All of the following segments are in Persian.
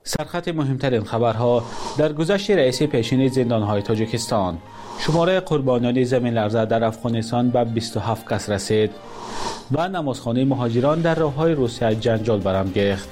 سرخط مهمترین خبرها در گذشت رئیس پیشین زندانهای تاجیکستان. شماره قربانیان زمین لرزه در افغانستان به 27 کس رسید و نمازخانه مهاجران در راههای روسیه جنجال برانگیخت.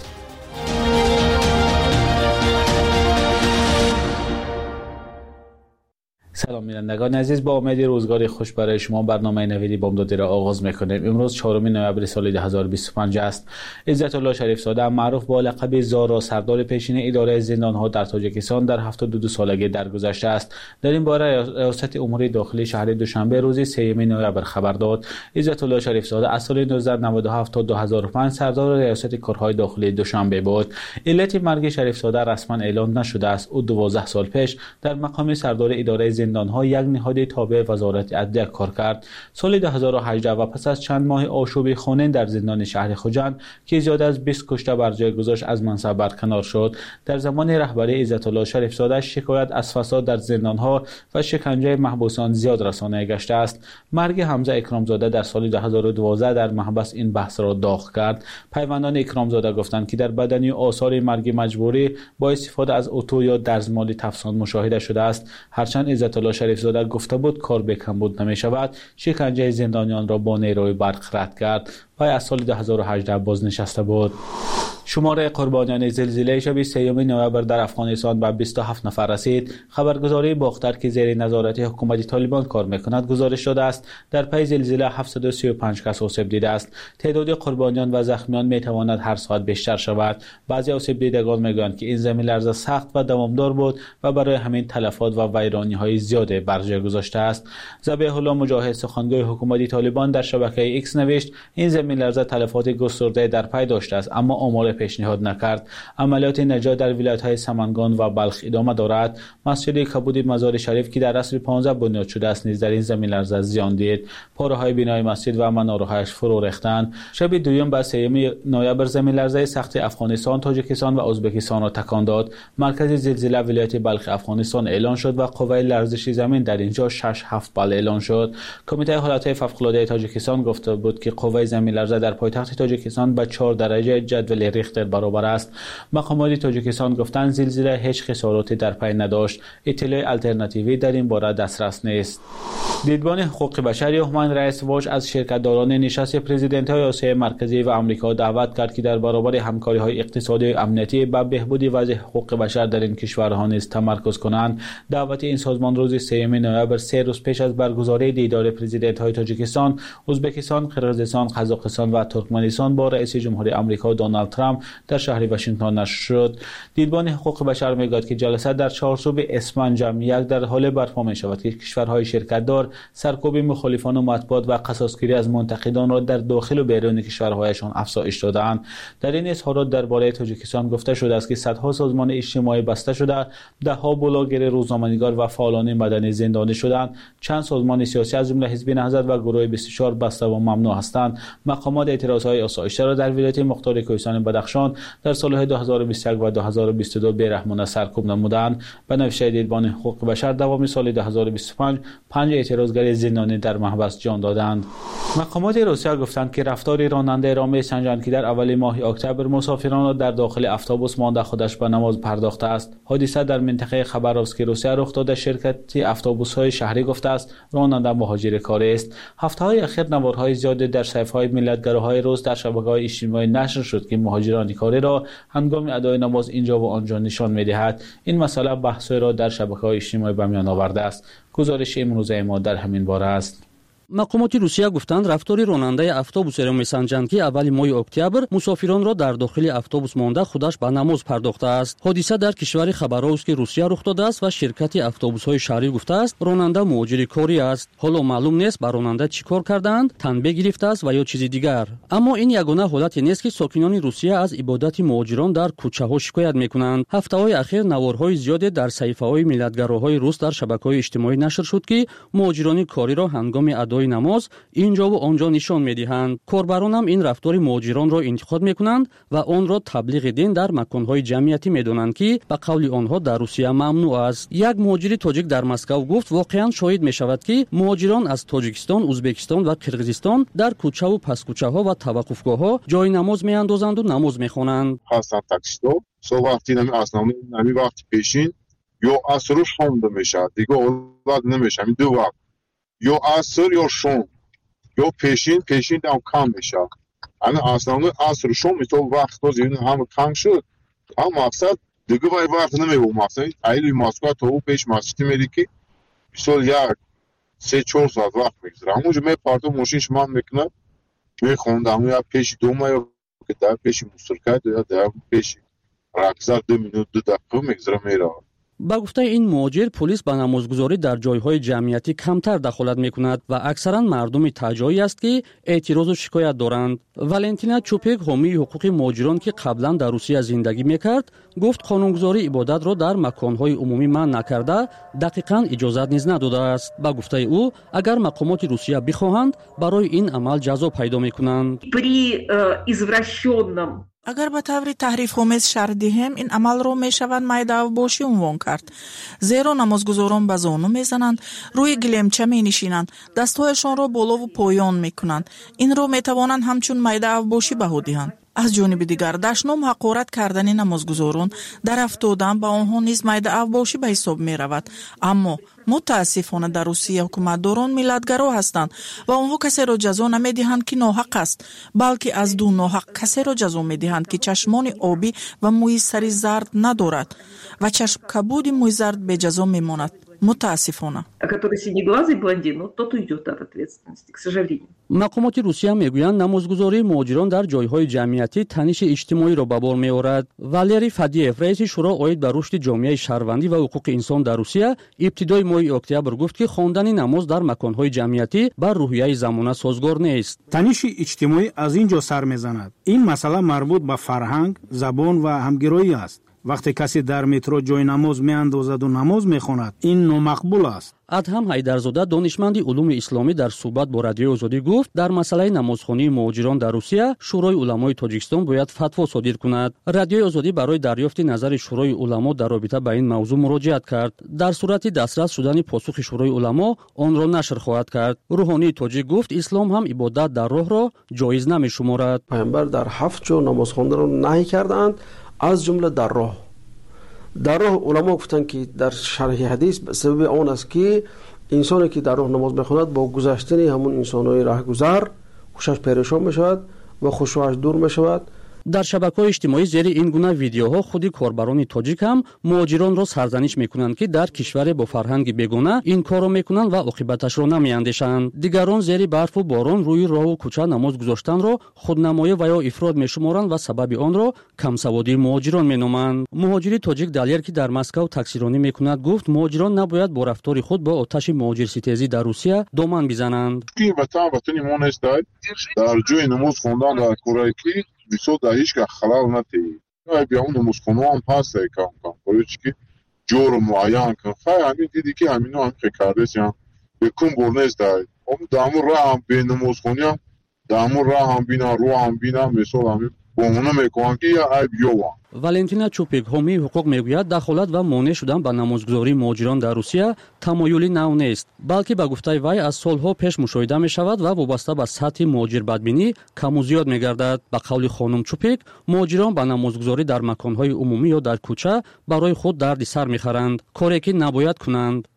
سلام بینندگان عزیز، با امید روزگاری خوش برای شما برنامه نویدی بامدادی را آغاز میکنیم. امروز 4 نوامبر سال 2025 است. عزت الله شریف زاده معروف با لقب زارا سردار پیشین اداره زندانها در تاجیکستان در 72 سالگی درگذشته است. در این باره ریاست امور داخلی شهر دوشنبه روز 3 نوامبر خبر داد. عزت الله شریف زاده از سال 1997 تا 2005 سردار ریاست کارهای داخلی دوشنبه بود. علت مرگ شریف زاده رسما اعلام نشده است. او 12 سال پیش در مقام سردار اداره زندانها یک نهاد تابع وزارت عدلیه کار کرد. سال 2018 و پس از چند ماه آشوب خونین در زندان شهر خوجند که زیاد از 20 کشته بر جای گذاشت از منصب برکنار شد. در زمان رهبری عزت الله شریف زاده شکایت از فساد در زندانها و شکنجه محبوسان زیاد رسانه گشته است. مرگ حمزه اکرامزاده در سال 2012 در محبس این بحث را داغ کرد. پیوندان اکرامزاده گفتند که در بدنی آثار مرگ مجبوری با استفاده از اتو یا دستمال تفسان مشاهده شده است. هرچند عزت الله شریف زاده گفته بود کار به کمبود نمی شود، شکنجه زندانیان را با نیروی برق رد کرد و از سال 2018 بازنشسته بود. شماره قربانیان زلزله شب 3 نوامبر در افغانستان به 27 نفر رسید. خبرگزاری باختر که زیر نظارت حکومت طالبان کار میکند گزارش داده است در پی زلزله 735 کس آسیب دیده است. تعداد قربانیان و زخمیان میتواند هر ساعت بیشتر شود. بعضی آسیب دیدگان میگویند که این زمین لرزه سخت و دوامدار بود و برای همین تلفات و ویرانی های زیاده بر جای گذاشته است. ذبیح الله مجاهد سخنگوی حکومت طالبان در شبکه ایکس نوشت این زمین لرزه تلفات گسترده در پی داشته است اما آمار پیشنهاد نکرد. عملیات نجات در ولایت‌های سمنگان و بلخ ادامه دارد. مسجد کبود مزار شریف که در عصر 15 بنیاد شده است نیز در این زمین لرزه زیان دید. پاره‌های بنای مسجد و مناره‌هاش فرو ریختند. شب دوم به 3 نوامبر زمین لرزه سخت افغانستان، تاجیکستان و ازبکستان را تکان داد. مرکز زلزله ولایت بلخ افغانستان اعلان شد و قوه لرزش زمین در اینجا 6.7 بال اعلان شد. کمیته حالات فوق‌العاده تاجیکستان گفته بود که قوه زمین لرزه در پایتخت تاجیکستان به 4 درجه جدول ریختر برابر است. مقامات تاجیکستان گفتند زلزله هیچ خساراتی در پی نداشت. اطلاع الटरनेटिوی در این باره دسترس نیست. دیدبان حقوق بشر هومن رایتس واچ از شرکت‌داران نشست پرزیدنت‌های آسیای مرکزی و آمریکا دعوت کرد که در برابر همکاری‌های اقتصادی و امنیتی به بهبود وضع حقوق بشر در این کشورها نیز تمرکز کنند. دعوت این سازمان روز 3 نوامبر 3 روز پیش از برگزاری دیدار پرزیدنت‌های تاجیکستان، ازبکستان، قرقیزستان، قزاقستان و ترکمنستان با رئیس جمهور آمریکا دونالد ترامپ در شهر واشنگتن نشر شد. دیدبان حقوق بشر میگوید که جلسه در چارچوب اسفند جمع یک در حال برپا می شود که کشورهای شرکت‌دار سرکوب مخالفان و مطبوعات و قصاصگیری از منتقدان را در داخل و بیرون کشورهایشان افزایش دادند. در این اظهارات درباره تاجیکستان گفته شده است که صدها سازمان اجتماعی بسته شده، ده‌ها بلاگر، روزنامه‌نگار و فعالان مدنی زندانی شدند. چند سازمان سیاسی از جمله حزب نهضت و گروه 24 بسته و ممنوع هستند. مقامات اعتراضهای آسایشته را در ولایت مختار کوهستان بدخشان در سال‌های 2021 و 2022 بیرحمانه سرکوب نمودند. به نوشته دیدبان حقوق بشر دوام سال 2025 5 اعتراضگر زندانی در محبس جان دادند. مقامات روسیه گفتند که رفتار راننده را می‌سنجند که در اول ماه اکتبر مسافران را در داخل اتوبوس مانده خودش به نماز پرداخته است. حادثه در منطقه خباروفسک روسیه رخ داده. شرکت اتوبوس‌های شهری گفته است راننده مهاجر کاری است. هفته‌های اخیر نوارهای زیادی در صفحه‌های ملیت‌گراهای روس در شبکه‌های اجتماعی نشر شد که مهاجران کاری را هنگام ادای نماز اینجا و آنجا نشان می‌دهد. این مسئله بحثی را در شبکه‌های اجتماعی به میان آورده است. گزارش امروزه ما در همین باره است. مقامات روسیه گفتند رفتار راننده اتوبوس را می‌سنجند که اول ماه اکتبر مسافران را در داخل اتوبوس مانده خودش به نماز پرداخته است. حادثه در کشور خباروفسک روسیه رخ داده است و شرکت اتوبوس‌های شهری گفته است راننده مهاجر کاری است. حالا معلوم نیست با راننده چیکار کردند، تنبیه گرفته است و یا چیز دیگر. اما این یگانه حالتی نیست که ساکنان روسیه از عبادت مهاجران در کوچه‌ها شکایت می‌کنند. هفته‌های اخیر نوارهای زیادی در صفحه‌های ملیت‌گراهای روس در شبکه‌های اجتماعی نشر شد که مهاجران کاری را هنگام نماز اینجا و آنجا نشان می‌دهند. کاربران هم این رفتار مهاجران را انتقاد می‌کنند و آن را تبلیغ دین در مکان‌های جمعیتی می‌دانند که به قول آنها در روسیه ممنوع است. یک مهاجر تاجیک در مسکو گفت واقعاً شاهد می‌شود که مهاجران از تاجیکستان، ازبکستان و قرقیزستان در کوچه و پس کوچه‌ها و توقفگاه‌ها جای نماز می‌اندازند و نماز می‌خوانند. صحبتی نمی основной نمی وقت پیشین یا عصر و شام میشه دیگه اولاد نمیشه همین دو وقت یا عصر یا شام یا پیشین هم کم میشه همین основной عصر و شام تو وقت تو زیون هم کم شد هم مقصد دیگه وقت نمیبود مقصد ایلی مسکو تو پیش مسجد میری که بیسول یک 3-4 ساعت وقت میگذره همونجا می پارتو ماشین شما میکنه میخوندم یا پیش دوما یا که در پیش مسترکت یا در پیش رکزر 2 minut 2 دقیقه میگذره میره. با گفته این مهاجر پلیس به نمازگزاری در جایهای جمعیتی کمتر دخالت میکند و اکثرا مردم تاجایی است که اعتراض و شکایت دارند. والنتینا چوپک حامی حقوق مهاجران که قبلا در روسیه زندگی میکرد گفت قانونگذاری عبادت را در مکانهای عمومی منع نکرده دقیقاً اجازت نیز نداده است. با گفته او اگر مقامات روسیه بخواهند برای این عمل جزا پیدا میکنند. اگر به طور تحریف‌آمیز شرح دهیم این عمل رو میشود میده‌باشی عنوان کرد. زیرا نمازگزاران به زانو میزنند، روی گلیمچه مینشینند، دستهایشان را بالا و پایان میکنند. این رو میتوانند همچون میده‌باشی بها دهند. از جانب دیگر دشنام حقارت کردن نمازگزاران در افتادن به آنها نیز میده‌باشی به حساب می رود. اما متاسفانه در روسیه حکومتداران ملتگرا هستند و آنها کسی را جزا نمیدهند که ناحق است، بلکه از دو ناحق کسی را جزا میدهند که چشمان آبی و موی سری زرد ندارد و چشم کبود موی زرد به جزا میماند. متاسفانه. مقامات روسیه میگویند نمازگزاری مهاجران در جایهای جمعیتی تنش اجتماعی را به بار میآورد. والری فادیف رئیس شورای اید به رشد جامعه شهروندی و حقوق انسان در روسیه ابتدای ماه اکتبر گفت که خواندن نماز در مکانهای جمعیتی بر روحیه زمانه سازگار نیست. تنش اجتماعی از اینجا سر میزند. این مسئله مربوط به فرهنگ، زبان و همگرایی است. وقتی کسی در مترو جای نماز میاندازد و نماز میخواند این نامقبول است. ادهم حیدرزاده دانشمند علوم اسلامی در صحبت با رادیوی آزادی گفت در مسئله نمازخوانی مهاجران در روسیه شورای علمای تاجیکستان باید فتوا صادر کند. رادیوی آزادی برای دریافت نظر شورای علما در رابطه با این موضوع مراجعت کرد. در صورت دسترس شدن پاسخ شورای علما آن را نشر خواهد کرد. روحانی تاجیک گفت اسلام هم عبادت در راه را جایز نمی‌شمارد. پیامبر در 7 جا نماز خواندن را نهی کردند، از جمله در راه. در راه علما گفتند که در شرح حدیث به سبب آن است که انسانی که در راه نماز میخواند با گذشتن همون انسان‌های راهگذر خوشش پریشان میشود و خشوعش دور میشود. در شبکه‌های اجتماعی زیر این گونه ویدیوها خودی کاربران تاجیک هم مهاجران را سرزنش میکنند که در کشور با فرهنگ بیگانه این کار را میکنند و عاقبتش را نمیاندیشند. دیگران زیر برف و باران روی راه و کوچه نماز گذاشتن را خودنمایی و یا افراد میشمارند و سبب آن را کمسوادی مهاجران مینامند. مهاجری تاجیک دلیر که در مسکو تاکسیرانی میکند گفت مهاجران نباید با رفتار خود با آتش مهاجرستیزی در روسیه دامن بزنند. کی وطن ما نیست در جای نماز خواندن در کره کی بیسو در هیچ که خلال نتی بیا اون نمازخونه هم هست کم باید که جور معین کن همین دیدی که همینو هم که کردیس هم بکن برنیست دارید دامو راه هم بین نمازخونی هم دامو راه هم بینا روح هم بینا مثال همین بامونه میکنن که یا عیب یوان. والنتینا چوپک حامی حقوق میگوید دخالت و مانع شدن به نمازگزاری مهاجران در روسیه تمایلی نو نیست، بلکه به گفته وی از سالها پیش مشاهده می شود و وابسته به سطح مهاجر بدبینی کم و زیاد می گردد. به قول خانم چوپک مهاجران به نمازگزاری در مکانهای عمومی یا در کوچه برای خود درد سر می خرند، کاری که نباید کنند.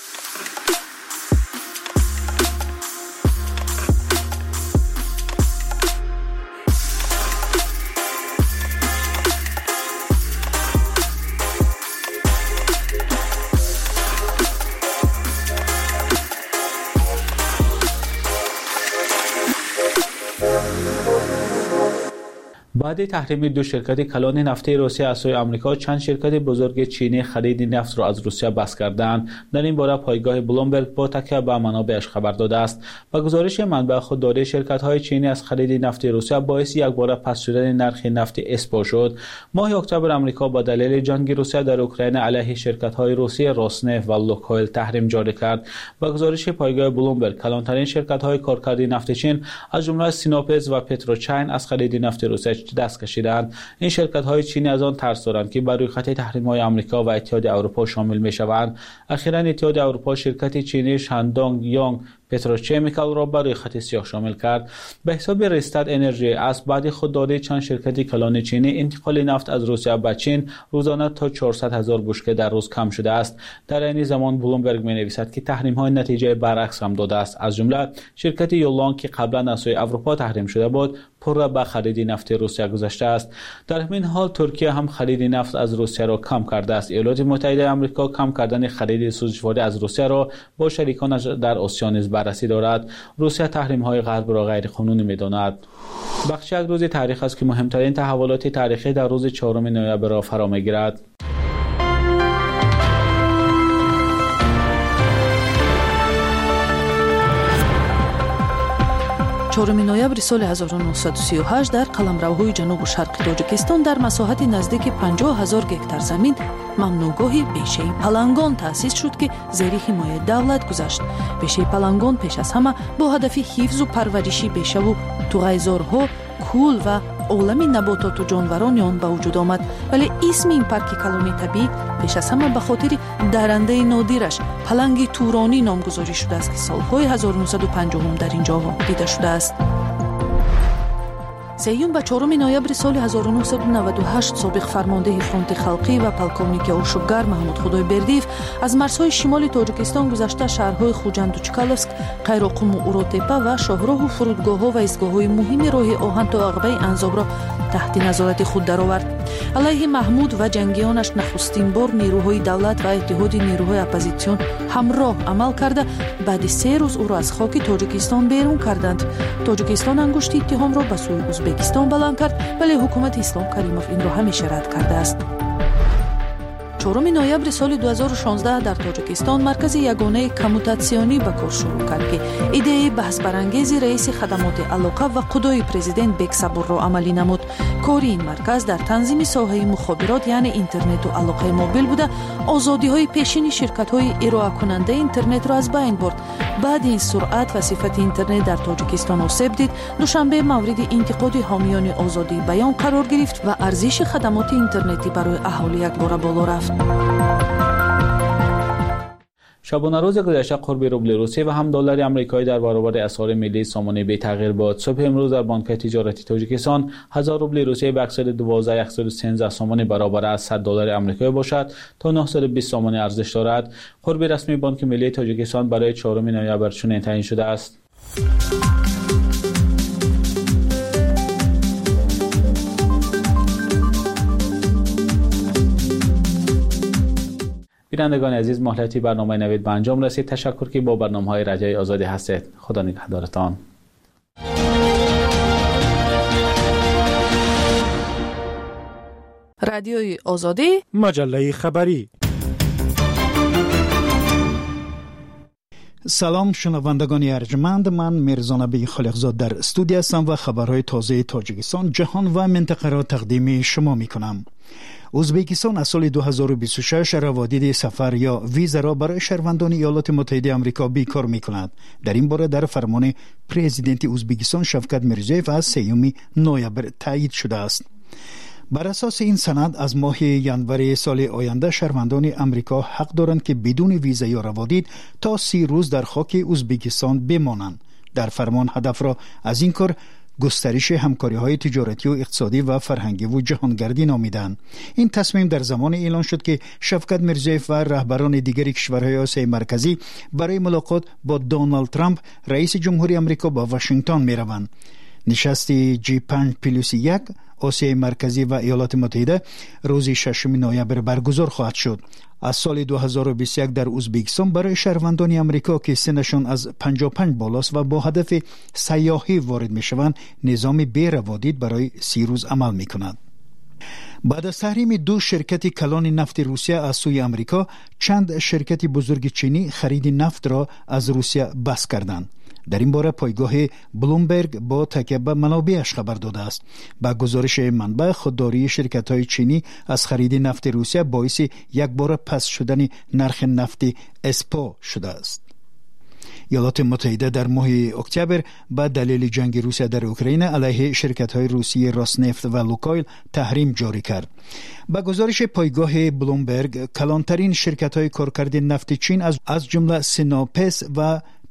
بعد تحریم 2 شرکت کلان نفتی روسیه از سوی آمریکا، چند شرکت بزرگ چینی خرید نفت را از روسیه بس کردند. در این باره پایگاه بلومبرگ با تکیه به منابعش خبر داده است. با گزارش منبع خودداری شرکت‌های چینی از خرید نفت روسیه باعث یک بار پس شدن نرخ نفت اسپو شد. ماه اکتبر آمریکا با دلیل جنگ روسیه در اوکراین علیه شرکت‌های روسی روسنفت و لوکویل تحریم جاری کرد. با گزارش پایگاه بلومبرگ کلانترین شرکت‌های کارکرد نفت چین از جمله سینوپز و پتروچین از خرید نفت روسیه دست کشیدند. این شرکت‌های چینی از آن ترس دارند که بر روی خط تحریم‌های آمریکا و اتحاد اروپا شامل می‌شوند. اخیراً اتحاد اروپا شرکت چینی شاندونگ یونگ پتروشیمیکال را بر روی خط سیاه شامل کرد. به حساب ریستاد انرژی از بعد خودداری چند شرکت کلان چینی انتقال نفت از روسیه به چین روزانه تا 400,000 بشکه در روز کم شده است. در این زمان بلومبرگ می‌نویسد که تحریم‌های نتیجه برعکس هم داده است. از جمله شرکت یولان که قبلا از سوی اروپا تحریم شده بود پر را به خرید نفت روسیه گذاشته است. در همین حال ترکیه هم خرید نفت از روسیه را کم کرده است. ایالات متحده آمریکا کم کردن خرید سوزشواری از روسیه را با شریکانش در آسیا نیز بررسی دارد. روسیه تحریم‌های غرب را غیر قانونی می‌داند. بخش یک روز تاریخ است که مهمترین تحولات تاریخی در روز 4 نوامبر را فرا می‌گیرد. 4 ноябри соли 1938 дар қаламравҳои ҷанубу шарқи тоҷикистон дар масоҳати наздики 50,000 гектар замин мамнӯъгоҳи бешаи палангон таъсис шуд, ки зери ҳимояи давлат гузашт. бешаи палангон пеш аз ҳама бо ҳадафи ҳифзу парвариши бешаву туғайзорҳо, кӯл ва олами набототу ҷонварони он ба вуҷуд омад. вале исми ин парки калони табиӣ пеш аз ҳама ба хотири даррандаи нодираш паланги туронӣ номгузорӣ шудааст, ки солҳои 1950 дар ин ҷо дида шудааст. 3 ва 4 ноябри соли 1998 собиқ фармондеҳи фронти халқӣ ва полковники ошӯбгар Маҳмуд Худойбердиев аз марзҳои шимоли Тоҷикистон гузашта шаҳрҳои Хуҷанду Чкаловск, Қайроқуму Уротепа ва шоҳроҳу фурудгоҳҳо ва истгоҳҳои муҳими роҳи оҳан то Ағбаи Анзобро таҳти назорати худ даровард. алайҳи Маҳмуд ва ҷангиёнаш нахустин бор нерӯҳои давлат ва иттиҳоди нерӯҳои оппозитсион ҳамроҳ амал карда баъди 3 рӯз ӯро аз хоки Тоҷикистон берун карданд. Тоҷикистон ангушти иттиҳомро ба сӯи Узбекистон баланд кард, вале ҳукумати Ислом Каримов инро ҳамеша рад кардааст. 4 ноябри соли 2016 дар Тоҷикистон маркази ягонаи коммутатсионӣ ба кор шурӯъ кард, ки идеяи баҳсбарангези раиси хадамоти алоқа ва қудои президент Бек Сабурро амалӣ намуд. кори ин марказ дар танзими соҳаи мухобирот, яъне интернету алоқаи мобил буда, озодиҳои пешини ширкатҳои ироакунандаи интернетро аз байн бурд. баъди ин суръат ва сифати интернет дар Тоҷикистон осеб дид, душанбе мавриди интиқоди ҳомиёни озодии баён қарор гирифт ва арзиши хадамоти интернетӣ барои аҳолӣ якбора боло рафт. شبانه روز گذشته قرب روبل روسیه و هم دلار آمریکایی در برابر اسعار ملی سامانه بی تغییر بود. صبح امروز در بانک تجارتی تاجیکستان 1000 روبل روسیه به 12113 سامانه برابر از 100 دلار آمریکایی باشد تا 920 سامانه ارزش دارد. قرب رسمی بانک ملی تاجیکستان برای 4 نوامبر چنین تعیین شده است. بینندگان عزیز، مهلتی برنامه نوید به انجام رسید. تشکر که با برنامه‌های رادیوی آزادی هستید. خدا نگهدارتان. رادیوی آزادی، مجله خبری. سلام شنوندگان ارجمند، من میرزا نبی خالقزاد در استودیو هستم و خبرهای تازه تاجیکستان، جهان و منطقه را تقدیم شما میکنم. ازبکستان از سال 2026 روادید سفر یا ویزا را برای شهروندان ایالات متحده آمریکا بیکار می‌کند. در این باره در فرمان پرزیدنت ازبکستان شفقت میرزیوف از 3 نوامبر تایید شده است. بر اساس این سند از ماه ژانویه سال آینده شهروندان آمریکا حق دارند که بدون ویزا یا روادید تا 30 روز در خاک ازبکستان بمانند. در فرمان هدف را از این کار گسترش همکاری‌های تجارتی و اقتصادی و فرهنگی و جهانگردی نامیدند. این تصمیم در زمان اعلان شد که شفقت میرزیوف و رهبران دیگر کشورهای آسیای مرکزی برای ملاقات با دونالد ترامپ رئیس جمهوری آمریکا با واشنگتن می‌روند. نشست G5+1 آسیای مرکزی و ایالات متحده روز 6 نوامبر برگزار خواهد شد. از سال 2021 در ازبکستان برای شهروندان آمریکا که سنشان از 55 بالاست و با هدف سیاحی وارد میشوند نظام بی روادید برای 30 روز عمل میکند. بعد از تحریم 2 شرکت کلان نفت روسیه از سوی آمریکا، چند شرکت بزرگ چینی خرید نفت را از روسیه بس کردند. در این باره پایگاه بلومبرگ با تکیه به منابعش خبر داده است. با گزارش منبع، خودداری شرکت‌های چینی از خرید نفت روسیه باعث یک بار پس شدن نرخ نفت اسپو شده است. ایالات متحده در ماه اکتبر با دلیل جنگ روسیه در اوکراین علیه شرکت‌های روسی راسنفت و لوکایل تحریم جاری کرد. با گزارش پایگاه بلومبرگ، کلانترین شرکت‌های کارکرد نفت چین از جمله سیناپس و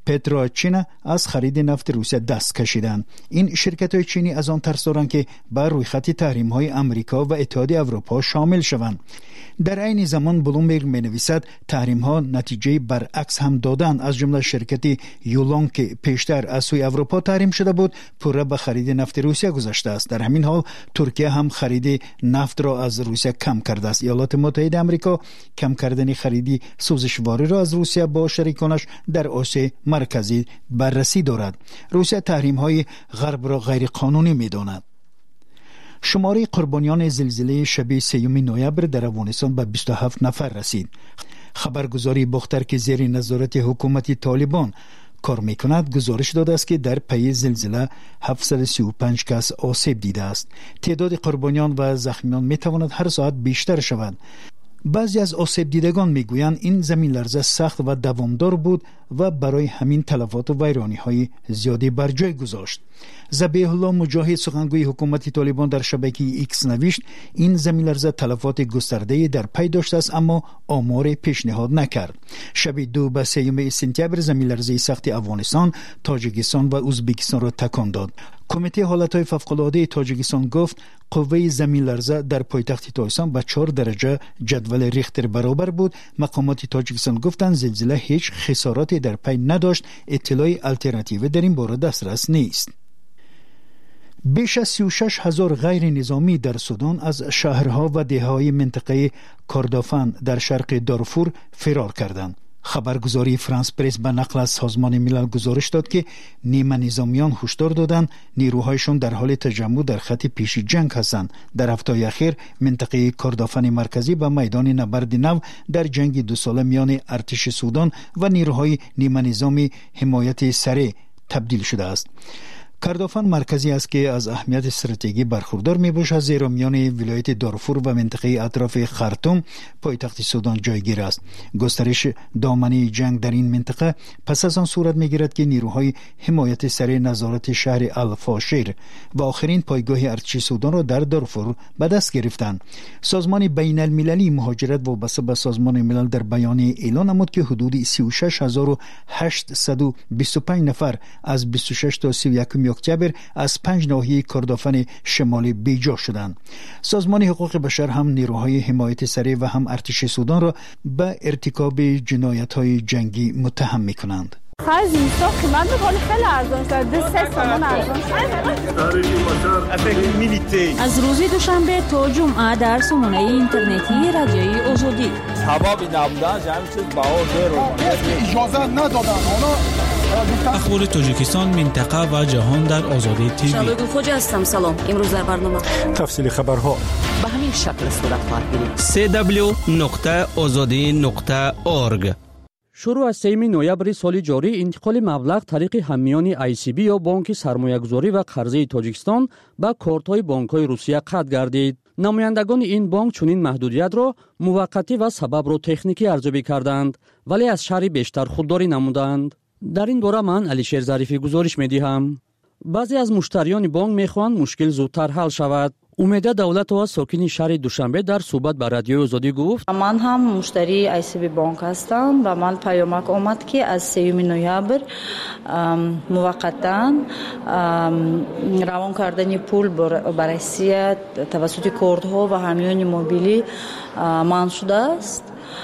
پتروچینا از خرید نفت روسیه دست کشیدند. این شرکت‌های چینی از آن ترس دارند که بر روی خط تحریم‌های آمریکا و اتحادیه اروپا شامل شوند. در عین زمان بلومبرگ می‌نویسد تحریم‌ها نتیجه برعکس هم دادند. از جمله شرکت یولون که پیشتر از سوی اروپا تحریم شده بود پورا به خرید نفت روسیه گذاشته است. در همین حال ترکیه هم خرید نفت را از روسیه کم کرده است. ایالات متحده آمریکا کم کردن خرید سوزشواری را از روسیه با شریکانش در آسیا مرکزی بررسی دارد. روسیه تحریم‌های غرب را غیر قانونی می‌داند. شماره قربانیان زلزله شب 3 نوامبر در افغانستان به 27 نفر رسید. خبرگزاری باختر که زیر نظارت حکومت طالبان کار میکند گزارش داده است که در پی زلزله 735 کس آسیب دیده است. تعداد قربانیان و زخمیان میتواند هر ساعت بیشتر شود. بعضی از آسیب دیدگان میگویند این زمین لرزه سخت و دوامدار بود و برای همین تلفات و ویرانی‌های زیادی بر جای گذاشت. ذبیح الله مجاهد سخنگوی حکومت طالبان در شبکه ایکس نوشت این زمین لرزه تلفات گسترده‌ای در پی داشته است اما آمار پیشنهاد نکرد. شب 2 و 3 سپتامبر زمین لرزه سخت افغانستان، تاجیکستان و ازبکستان را تکان داد. کمیته حالتهای فوق‌العاده تاجیکستان گفت قوه زمین لرزه در پایتخت تایستان به 4 درجه جدول ریختر برابر بود. مقامات تاجیکستان گفتند زلزله هیچ خساراتی در پی نداشت. اطلاع الترناتیوی در این باره دسترس نیست. بیش از 36,000 غیر نظامی در سودان از شهرها و دهه‌های منطقه کردافان در شرق دارفور فرار کردند. خبرگزاری فرانس پرس به نقل از سازمان ملل گزارش داد که نیمه نظامیان هشدار دادند نیروهایشان در حال تجمع در خط پیشی جنگ هستند. در هفته اخیر منطقه کردافان مرکزی به میدان نبرد نو در جنگ 2 ساله میان ارتش سودان و نیروهای نیمه نظامی حمایت سریع تبدیل شده است. کردافان مرکزی است که از اهمیت استراتژیکی برخوردار میباشد زیرا میان ولایت دارفور و منطقه اطراف خرطوم پایتخت سودان جایگیر است. گسترش دامنه جنگ در این منطقه پس از آن صورت میگیرد که نیروهای حمایت سریع نظارت شهر الفاشیر و آخرین پایگاه ارتش سودان را در دارفور به دست گرفتند. سازمان بین المللی مهاجرت وابسته به سازمان ملل در بیانیه اعلام نمود که حدود 36,825 نفر از 26 تا 31 اکتبر از 5 ناحیه کردافان شمالی بیجا شدند. سازمان حقوق بشر هم نیروهای حمایت سریع و هم ارتش سودان را به ارتکاب جنایت‌های جنگی متهم می‌کنند. خرج اینستا قیمت می‌کنه خیلی ارزان شده 3 تومان ارزان شده. از روز دوشنبه تا جمعه در سامانه اینترنتی رادیوی آزادی حبابی نبودن جمعی چیز باور اجازه ندادن. اخبار تاجیکستان، منطقه و جهان در آزادی تیوی. شبگون خوجه هستم. سلام. امروز در برنامه تفصیل خبرها به همین شکل صورت خواهد گرفت. www.azadi.org. شروع از 3 نوامبر سال جاری انتقال مبلغ طریق همیان ICB یا بانک سرمایه‌گذاری و قرضه تاجیکستان به کارت‌های بانک‌های روسیه قطع گردید. نمایندگان این بانک چنین محدودیت را موقتی و سبب را تکنیکی ارزیابی کردند ولی از شرح بیشتر خودداری نمودند. در این باره من علیشیر ظریفی گزارش می‌دهم. بعضی از مشتریان بانک می‌خواهند مشکل زودتر حل شود. امیده دولتова ساکن شهر دوشنبه در صحبت با رادیو آزادی گفت من هم مشتری ICB بانک هستم و من پیامک آمد که از 3 نوامبر موقتا روان کردن پول برای روسیه توسط کردها و همیان موبیلی منع شده است.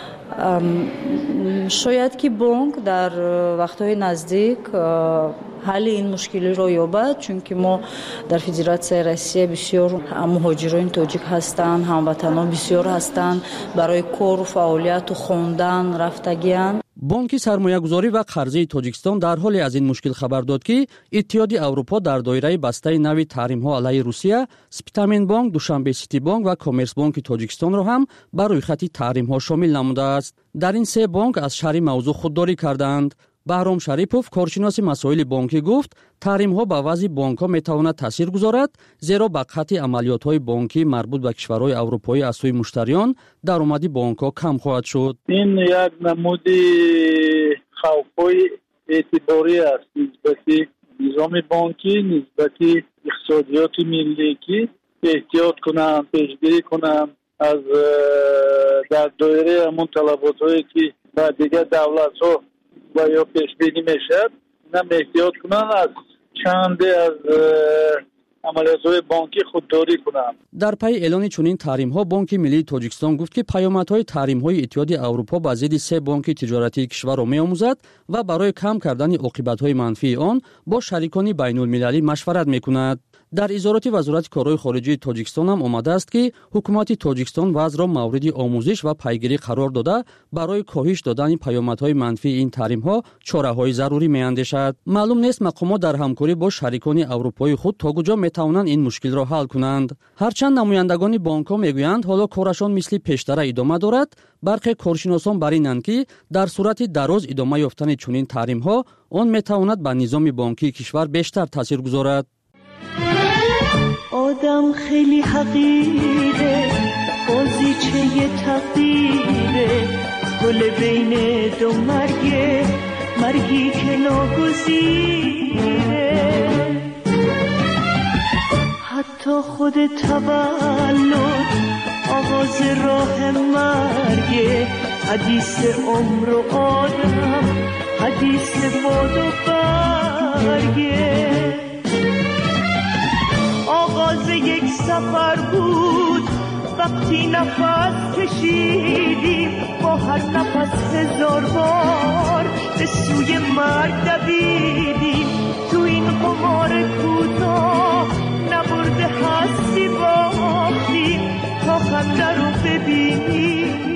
شاید که بانک در وقتهای نزدیک حل این مشکلی را یابد چون که ما در فدراسیون روسیه بسیار مهاجرین تاجیک هستند، هموطنان بسیار هستند برای کار و فعالیت و خواندن رفتگیان. بانک سرمایه‌گذاری و قرضه تاجیکستان در حال از این مشکل خبر داد که اتحادیه اروپا در دایره بسته نوی تحریم‌ها علیه روسیه، سپیتامین بانک، دوشنبه سیتی بانک و کامرس بانک تاجیکستان را هم بر روی خط تحریم‌ها شامل نموده است. در این 3 بانک از شرح موضوع خودداری کردند. بهرام شریپوف کارشناس مسائل بانکی گفت تحریم‌ها به وضع بانک‌ها می‌تواند تاثیر گذارد زیرا به قطع عملیات‌های بانکی مربوط به کشورهای اروپایی از سوی مشتریان درآمد بانک‌ها کم خواهد شد. این یک نمود خوف‌های اعتباری است نسبت نظام بانکی، نسبت اقتصادیات ملی که احتیاط کنند، پیشگیری کنند از در دایره همون طلبات‌هایی که و دیگر دولت‌ها و یا پیش بینی میشد اینم احتیاط کنن از چند از عملیات‌های بانکی خودداری کنند. در پی اعلان چنین تحریم‌ها بانک ملی تاجیکستان گفت که پیامدهای تحریم‌های اتحاد اروپا با ضد سه بانک تجارتی کشور را می‌آموزد و برای کم کردن عاقبت‌های منفی آن با شریکان بین‌المللی مشورت می‌کند. در اظهارات وزارت کارهای خارجه تاجیکستان هم آمده است که حکومت تاجیکستان وضع را مورد آموزش و پیگیری قرار داده برای کاهش دادن پیامدهای منفی این تحریم‌ها چاره‌های ضروری می‌اندیشد. معلوم نیست مقامات در همکاری با شریکان اروپایی خود تا کجا می‌توانند این مشکل را حل کنند. هرچند نمایندگان بانک‌ها می‌گویند حالا کارشان مثل پیشتر ادامه دارد، برخی کارشناسان بر اینند که در صورت دراز ادامه یافتن چنین تحریم‌ها آن می‌تواند به نظام بانکی کشور بیشتر تاثیر گذارد. آدم خیلی حقیره، بازیچه تقدیره، گل بین دو مرگه، مرگی که ناگزیره. حتی خود تولد آغاز راه مرگه، حدیث عمر و آدم، حدیث باد و برگه. آغاز یک سفر بود وقتی نفس کشیدیم، با هر نفس هزار بار به سوی مرگ دویدیم. تو این قمار کوتاه نبرده هستی باختیم تا خنده رو ببینیم.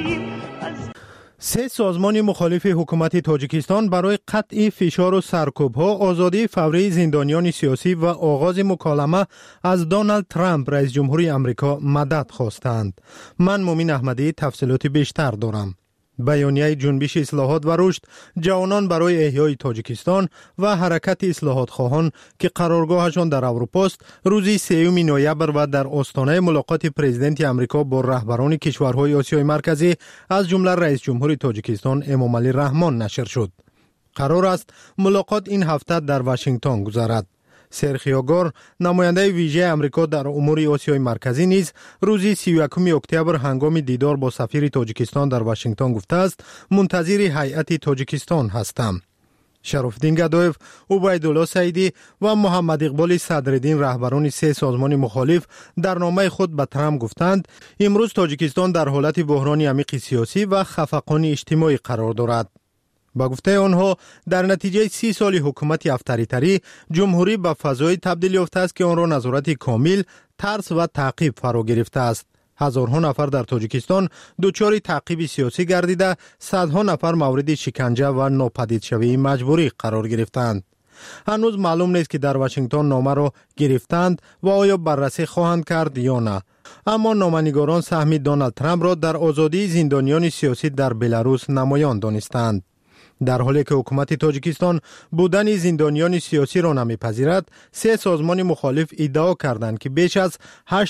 سه سازمان مخالف حکومت تاجیکستان برای قطع فشار و سرکوب‌ها، آزادی فوری زندانیان سیاسی و آغاز مکالمه از دونالد ترامپ رئیس جمهوری آمریکا مدد خواستند. من مومن احمدی تفصیلات بیشتر دارم. بیانیه جنبش اصلاحات و رشد جوانان برای احیای تاجیکستان و حرکت اصلاحات خواهان که قرارگاهشان در اروپا است، روز 3 نوامبر و در آستانه ملاقات پرزیدنت آمریکا با رهبران کشورهای آسیای مرکزی از جمله رئیس جمهور تاجیکستان امامعلی رحمان نشر شد. قرار است ملاقات این هفته در واشنگتن گذرد. سرخیو گور، نماینده ویژه امریکا در امور آسیای مرکزی نیز روز 31 اکتبر هنگام دیدار با سفیر تاجیکستان در واشنگتن گفته است منتظر هیئت تاجیکستان هستم. شرفالدین گدایف، عبیدالله سعیدی و محمد اقبال صدرالدین رهبران سه سازمان مخالف در نامه خود به ترامپ گفتند امروز تاجیکستان در حالت بحران عمیق سیاسی و خفقان اجتماعی قرار دارد. با گفته آنها در نتیجه 30 سال حکومت افطاری‌تری جمهوری به فضای تبدیل یافته است که آن را نظارت کامل، ترس و تعقیب فرا گرفته است. هزارها نفر در تاجیکستان دچار تعقیب سیاسی گردیده، صدها نفر مورد شکنجه و ناپدید شوی مجبوری قرار گرفتند. هنوز معلوم نیست که در واشنگتن نامه را گرفتند و آیا بررسی خواهند کرد یا نه. اما نامه‌نگاران سهم دونالد ترامپ را در آزادی زندانیان سیاسی در بلاروس نمایان دانستند. در حالی که حکومت تاجیکستان بودن زندانیان سیاسی را نمیپذیرد، سه سازمان مخالف ادعا کردند که بیش از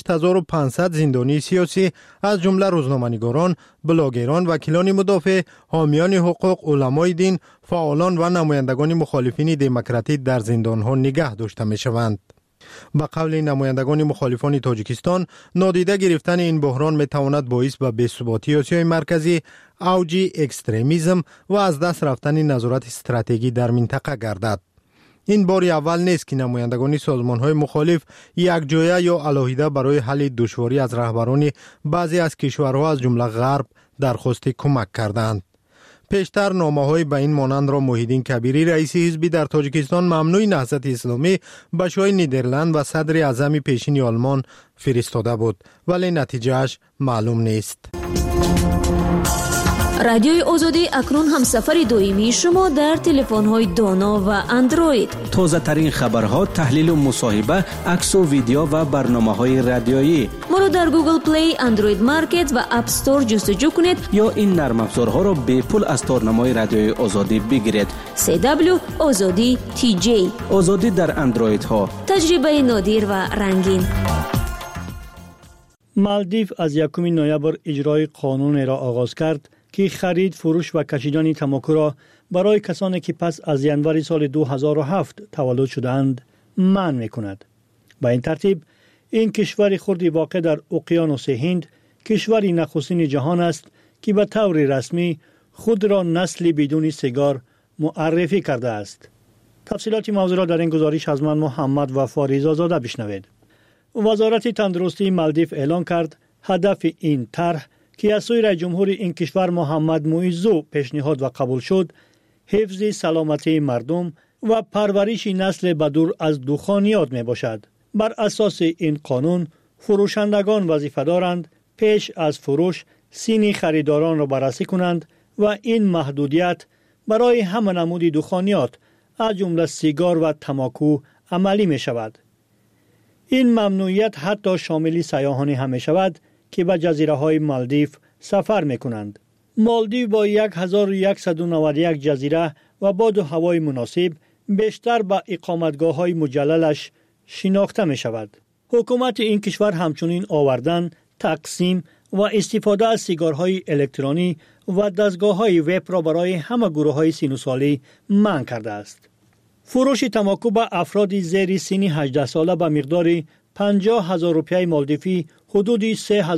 8500 زندانی سیاسی از جمله روزنامه‌نگاران، بلاگران، وکیلان مدافع، حامیان حقوق، علمای دین، فعالان و نمایندگان مخالفین دموکراتیک در زندانها نگه داشته می‌شوند. با قول نمایندگان مخالفان تاجیکستان، نادیده گرفتن این بحران میتواند باعث به بی‌ثباتی آسیای مرکزی، اوج اکستریمیسم و از دست رفتن نظارت استراتژی در منطقه گردد. این بار اول نیست که نمایندگان سازمان‌های مخالف یکجایی یا علاهیده برای حل دشواری از رهبران بعضی از کشورها از جمله غرب درخواست کمک کردند. پیشتر نامه‌های به این مانند را محیدین کبیری رئیس حزبی در تاجیکستان ممنوع نهضت اسلامی به شاه نیدرلند و صدر اعظم پیشین آلمان فرستاده بود، ولی نتیجهش معلوم نیست. رادیوی آزادی اکنون هم سفر دائمی شما در تلفن‌های دانا و اندروید. تازه ترین خبرها، تحلیل و مصاحبه، عکس و ویدیو و برنامه‌های رادیویی. ما را در گوگل پلی، اندروید مارکت و اپ استور جستجو کنید یا این نرم افزارها را به پول از تارنمای رادیوی آزادی بگیرید. CW آزادی TJ. آزادی در اندروید ها. تجربه نادر و رنگین. مالدیو از 1 نوامبر اجرای قانون را آغاز کرد که خرید، فروش و کشیدن تمباکو را برای کسانی که پس از ینوری سال 2007 تولد شدند منع می‌کند. با این ترتیب این کشور خردی واقع در اقیانوس هند کشوری نخستین جهان است که به طور رسمی خود را نسلی بدون سیگار معرفی کرده است. تفصیلات موضوع را در این گزارش از من محمد و فاریزا زاده بشنوید. وزارت تندرستی مالدیو اعلام کرد هدف این طرح که از سوی رئیس جمهور این کشور محمد مویزو پیشنهاد و قبول شد، حفظ سلامتی مردم و پرورش نسل بدور از دخانیات می باشد. بر اساس این قانون فروشندگان وظیفه دارند پیش از فروش سین خریداران را بررسی کنند و این محدودیت برای همه نمود دخانیات از جمله سیگار و تماکو عملی می شود. این ممنوعیت حتی شامل سیاحانی هم می شود که به جزیره های مالدیو سفر می کنند. مالدیو با 1191 جزیره و باد و هوای مناسب بیشتر به اقامتگاه های مجللش شناخته می شود. حکومت این کشور همچنین آوردن، تقسیم و استفاده از سیگارهای الکترونی و دستگاه‌های وب را برای همه گروه‌های سن و سالی منع کرده است. فروش تماکو به افراد زیر سن 18 ساله به مقدار 50,000 روپیه مالدیوی حدود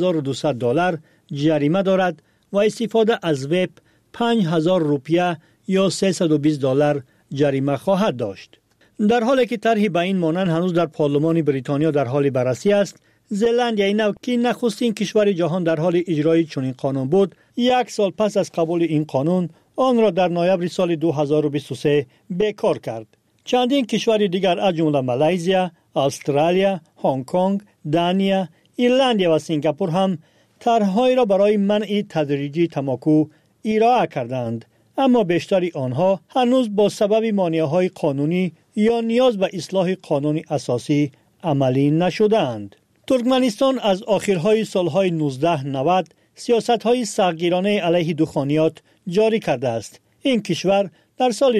$3,200 جریمه دارد و استفاده از وب 5,000 روپیه یا $320 جریمه خواهد داشت. در حالی که طرحی به این مانند هنوز در پارلمان بریتانیا در حال بررسی است، زلندیای نو که نخستین کشور جهان در حال اجرای چنین قانون بود، 1 سال پس از قبول این قانون آن را در نوامبر سال 2023 بیکار کرد. چندین کشور دیگر از جمله مالزیا، استرالیا، هنگ کنگ، دانیا، ایرلندیا و سنگاپور هم طرح‌هایی را برای منع تدریجی تماکو ارائه کردند، اما بیشتر آنها هنوز با سبب مانع‌های قانونی یا نیاز به اصلاح قانون اساسی عملی نشدند. ترکمنستان از آخرهای سالهای 1990 سیاست‌های سختگیرانه علیه دخانیات جاری کرده است. این کشور در سال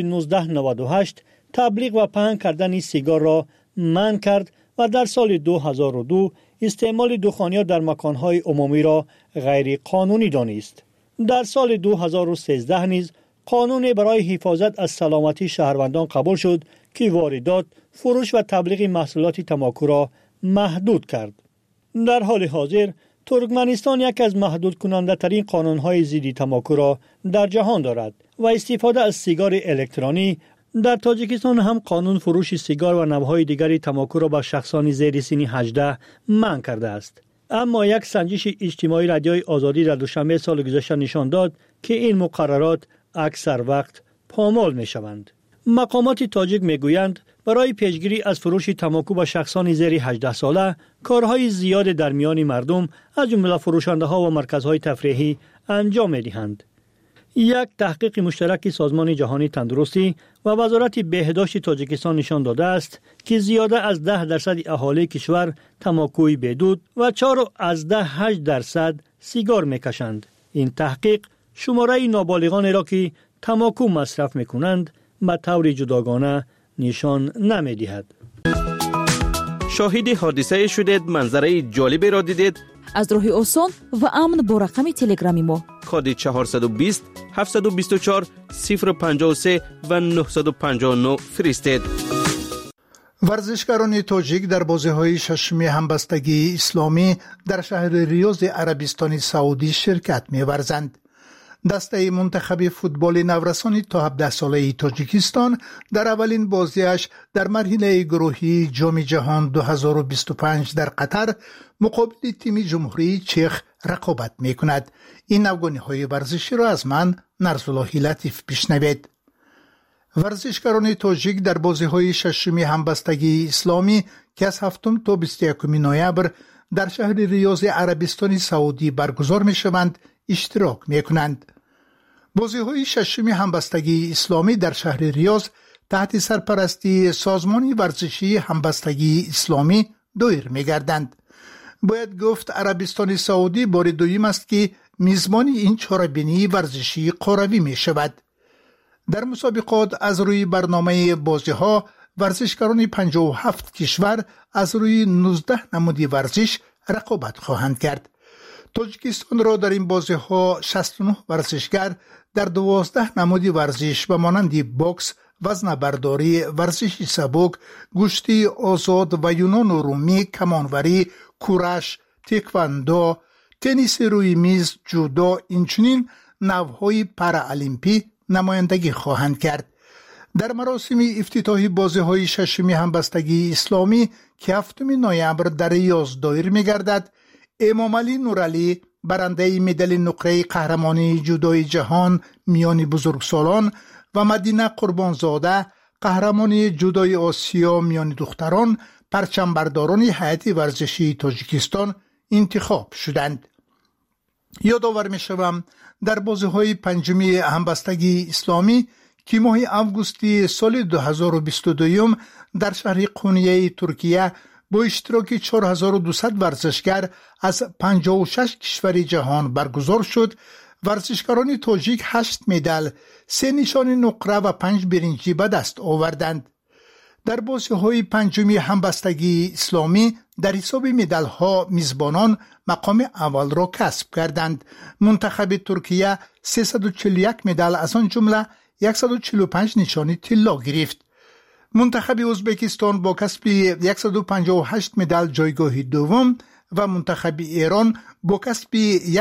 1998 تبلیغ و پهن کردن سیگار را منع کرد و در سال 2002 استعمال دخانیات در مکان‌های عمومی را غیر قانونی دانست. در سال 2013 نیز قانون برای حفاظت از سلامتی شهروندان قبول شد که واردات، فروش و تبلیغ محصولات تماکو را محدود کرد. در حال حاضر ترکمنستان یک از محدود کننده ترین قانون‌های ضد تماکو را در جهان دارد و استفاده از سیگار الکترونی. در تاجیکستان هم قانون فروش سیگار و نوع‌های دیگری تماکو را به شخصان زیر سن 18 منع کرده است. اما یک سنجش اجتماعی رادیوی آزادی در دوشنبه سال گذشته نشان داد که این مقررات اکثر وقت پامال می‌شوند. مقامات تاجیک می‌گویند برای پیشگیری از فروش تماکو به شخصان زیر 18 ساله کارهای زیاد در میان مردم از جمله فروشنده‌ها و مرکزهای تفریحی انجام می‌دهند. یک تحقیق مشترک سازمان جهانی تندرستی و وزارت بهداشت تاجیکستان نشان داده است که زیاده از 10% اهالی کشور تماکوی بدود و 4.8% سیگار می‌کشند. این تحقیق شماره نابالغان را که تماکو مصرف می‌کنند به طور جداگانه نشان نمی‌دهد. شاهد حادثه شدید، منظره جالبی را دیدید؟ از راه آسان و امن با رقم تلگرامی ما کد 420 724 053 و 959 فرستید. ورزشکاران تاجیک در بازی‌های ششم همبستگی اسلامی در شهر ریاض عربستان سعودی شرکت می‌ورزند. دسته منتخب فوتبال نورسان تا 17 ساله تاجیکستان در اولین بازیش در مرحله گروهی جام جهان 2025 در قطر مقابل تیم جمهوری چخ رقابت می‌کند. این افغانی‌های ورزشی را از من نرسالله لطیف بشنوید. ورزشکاران تاجیک در بازی‌های ششم همبستگی اسلامی که از 7 تا 21 نوامبر در شهر ریاض عربستان سعودی برگزار می‌شوند اشتراک می‌کنند. بازی‌های ششم همبستگی اسلامی در شهر ریاض تحت سرپرستی سازمان ورزشی همبستگی اسلامی دایر می‌گردند. باید گفت عربستان سعودی بار دوم است که میزبان این چهاربینی ورزشی قروی می‌شود. در مسابقات از روی برنامه بازی‌ها ورزشکاران 57 کشور از روی 19 نمودی ورزش رقابت خواهند کرد. تاجیکستان را در این بازی‌ها 69 ورزشگر در 12 نمودی ورزش به مانند باکس، وزن برداری، ورزش سبک، گوشتی آزاد و یونان و رومی، کمانوری، کورش، تکواندو، تنیس روی میز، جودو، اینچنین نوع‌های پارالیمپی نمایندگی خواهند کرد. در مراسم افتتاحی بازی‌های ششمی همبستگی اسلامی که 7 نوامبر در ریاض دایر می‌گردد، امامعلی نورعلی برنده مدال نقره قهرمانی جودوی جهان میان بزرگسالان و مدینه قربانزاده قهرمانی جودوی آسیا میان دختران پرچمبرداران هیئت ورزشی تاجیکستان انتخاب شدند. یادآور می‌شوم در بازی‌های پنجمی همبستگی اسلامی که ماه آگوست سال 2022 در شهر قونیه ترکیه با اشتراک 4200 ورزشگر از 56 کشور جهان برگزار شد، ورزشکاران تاجیک 8 مدال، 3 نشان نقره و 5 برنجی به دست آوردند. در بازی‌های پنجمی همبستگی اسلامی در حساب مدال‌ها میزبانان مقام اول را کسب کردند. منتخب ترکیه 341 مدال از آن جمله 145 نشانی طلا گرفت. منتخب ازبکستان با کسب 158 مدال جایگاه دوم و منتخب ایران با کسب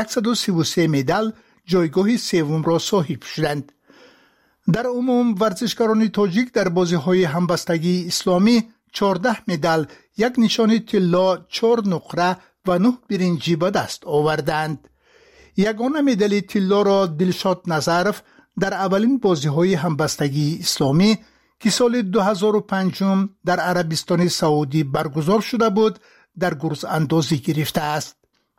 133 مدال جایگاه سوم را صاحب شدند. در عموم ورزشکاران تاجیک در بازی‌های همبستگی اسلامی 14 مدال، 1 نشان طلا، 4 نقره و 9 برنجی به دست آوردند. یگانه مدال طلا را دلشاد نظرف در اولین بازی‌های همبستگی اسلامی که سال 2005 در عربستان سعودی برگزار شده بود در گرز اندازی گرفته است.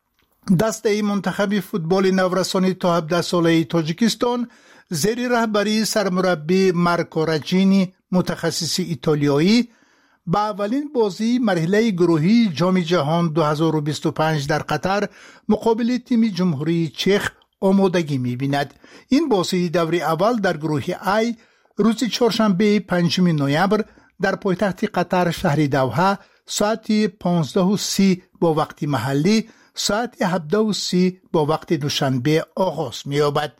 دسته منتخب فوتبال نورسانی تا 17 ساله تاجیکستان زیر رهبری سرمربی مارکو رجینی متخصص ایتالیایی با اولین بازی مرحله گروهی جام جهان 2025 در قطر مقابل تیم جمهوری چخ آمادگی می‌بیند. این بازی دور اول در گروه ای روز چهارشنبه 5 نوامبر در پایتخت قطر شهر دوحه ساعت 15:30 با وقت محلی، ساعت 17:30 با وقت دوشنبه آغاز می‌یابد.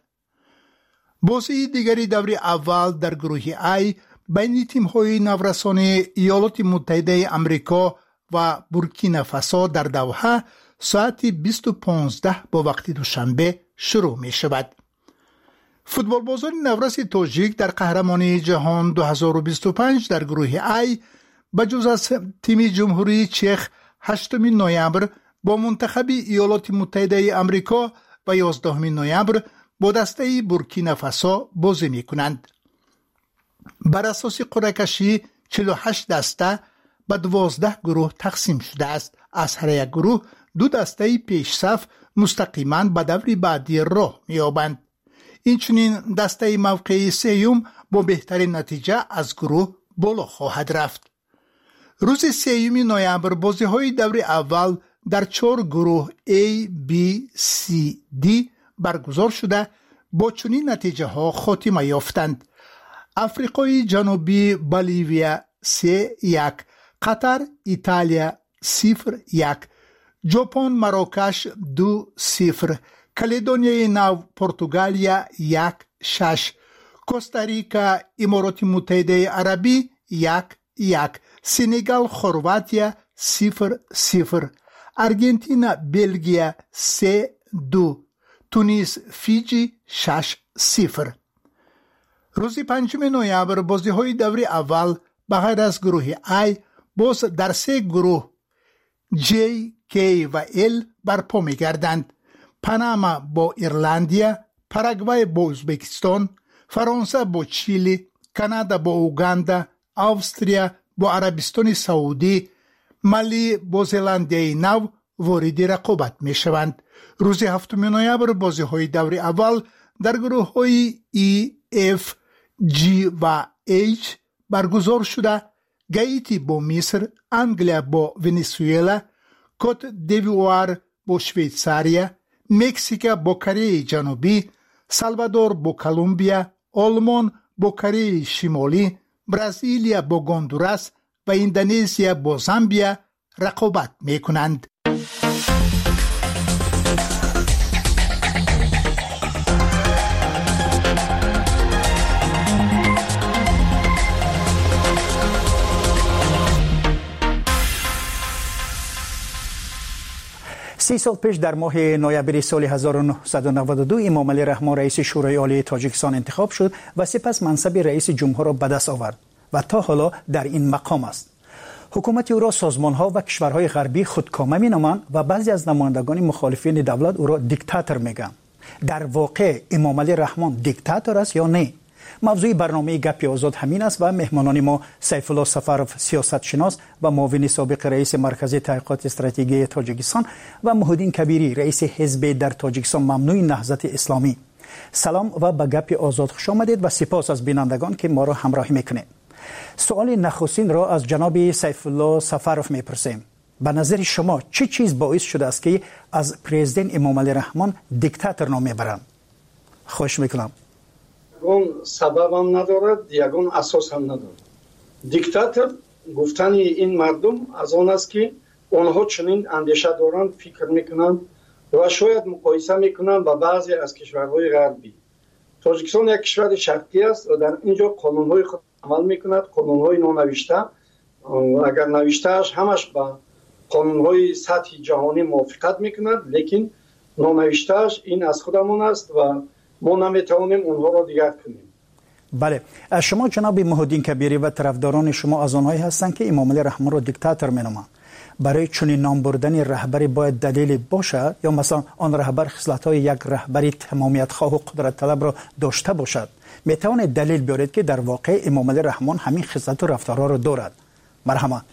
بازی دیگری دور اول در گروه ای بین تیم‌های نورسان ایالات متحده آمریکا و بورکینافاسو در دوحه ساعت 20:15 با وقت دوشنبه شروع می‌شود. فوتبال بازان نورس تاجیک در قهرمانی جهان 2025 در گروه ای بجز از تیم جمهوری چخ 8 نوامبر با منتخب ایالات متحده آمریکا و 11 نوامبر با دسته بورکینافاسو بازی می‌کنند. بر اساس قرعه کشی 48 دسته به 12 گروه تقسیم شده است. از هر یک گروه 2 دسته پیش صف مستقیما به دور بعدی راه می‌یابند. اینچنین دسته موقعی سوم با بهترین نتیجه از گروه بالا خواهد رفت. روز 3 نوامبر بازی‌های دور اول در 4 گروه A, B, C, D برگزار شده با چنین نتیجه ها خاتمه یافتند: افریقای جنوبی بولیویا 3-1، قطر ایتالیا 0-1، ژاپن مراکش 2-0، کالدونیای نو پرتغالیا 1-6، کوستاریکا امارات متحده عربی 1-1، سنگال خرواتیا 0-0، ارژانتین بلژیا 3-2، تونس فیجی 6-0. روز 5 نوامبر بازی‌های دور اول به غیر از گروه ای باز در 3 گروه J, K و L برپا می‌گردند: پاناما با ایرلندیا، پاراگوای با ازبکستان، فرانسه با چیلی، کانادا با اوگاندا، استرالیا با عربستان سعودی، مالی با زلندیای نو وارد رقابت می‌شوند. روز 7 نوامبر بازی‌های دور اول در گروه‌های E, F, G و H برگزار شده: گایتی با مصر، انگلیا با ونزوئلا، کوت دیووار با شویتزاریا، مکزیک با کره جنوبی، سالوادور با کلمبیا، آلمان با کره شمالی، برزیلیا با هندوراس و اندونزیا با زامبیا رقابت می‌کنند. 30 سال پیش در ماه نوامبر سال 1992 امام علی رحمان رئیس شورای عالی تاجیکستان انتخاب شد و سپس منصب رئیس جمهور را به دست آورد و تا حالا در این مقام است. حکومت او را سازمان‌ها و کشورهای غربی خودکامه می‌نامند و بعضی از نمایندگان مخالفین دولت او را دیکتاتور می‌گویند. در واقع امام علی رحمان دیکتاتور است یا نه؟ موضوع برنامه گپ آزاد همین است و مهمانان ما سیف الله سفرов سیاستشناس و معاون سابق رئیس مرکز تحقیقات استراتژی تاجیکستان و محمدین کبیری رئیس حزب در تاجیکستان ممنوع نهضت اسلامی. سلام و به گپ آزاد خوش آمدید و سپاس از بینندگان که ما را همراهی میکنید. سوال نخستین را از جناب سیف الله سفرов میپرسیم. به نظر شما چه چیز باعث شده است که از پرزیدنت امام علی رحمان دیکتاتور نام میبرند؟ خوش میکنم. یگان سبب هم ندارد، یگان اساس هم ندارد. دیکتاتور گفتن این مردم از آن است که آنها چنین اندیشه دارند، فکر میکنند و شاید مقایسه میکنند با بعضی از کشورهای غربی. تاجیکستان یک کشور شرقی است و در اینجا قانونهای خود عمل میکند، قانونهای نونوشته. اگر نوشتهش همش با قانونهای سطح جهانی موافقت میکند، لیکن نونوشتهش این از خودمون است و ما نمیتوانیم اونها را دیگر کنیم. بله، شما جناب محمدین کبیری و طرفداران شما از آنهایی هستند که امام علی رحمان را دیکتاتور مینامند. برای چنین نام بردن رهبری باید دلیل باشد یا مثلا آن رهبر خصلت‌های یک رهبری تمامیت خواه و قدرت طلب را داشته باشد؟ میتوانید دلیل بیارید که در واقع امام علی رحمان همین خصلت و رفتارها را دارد؟ مرحبا.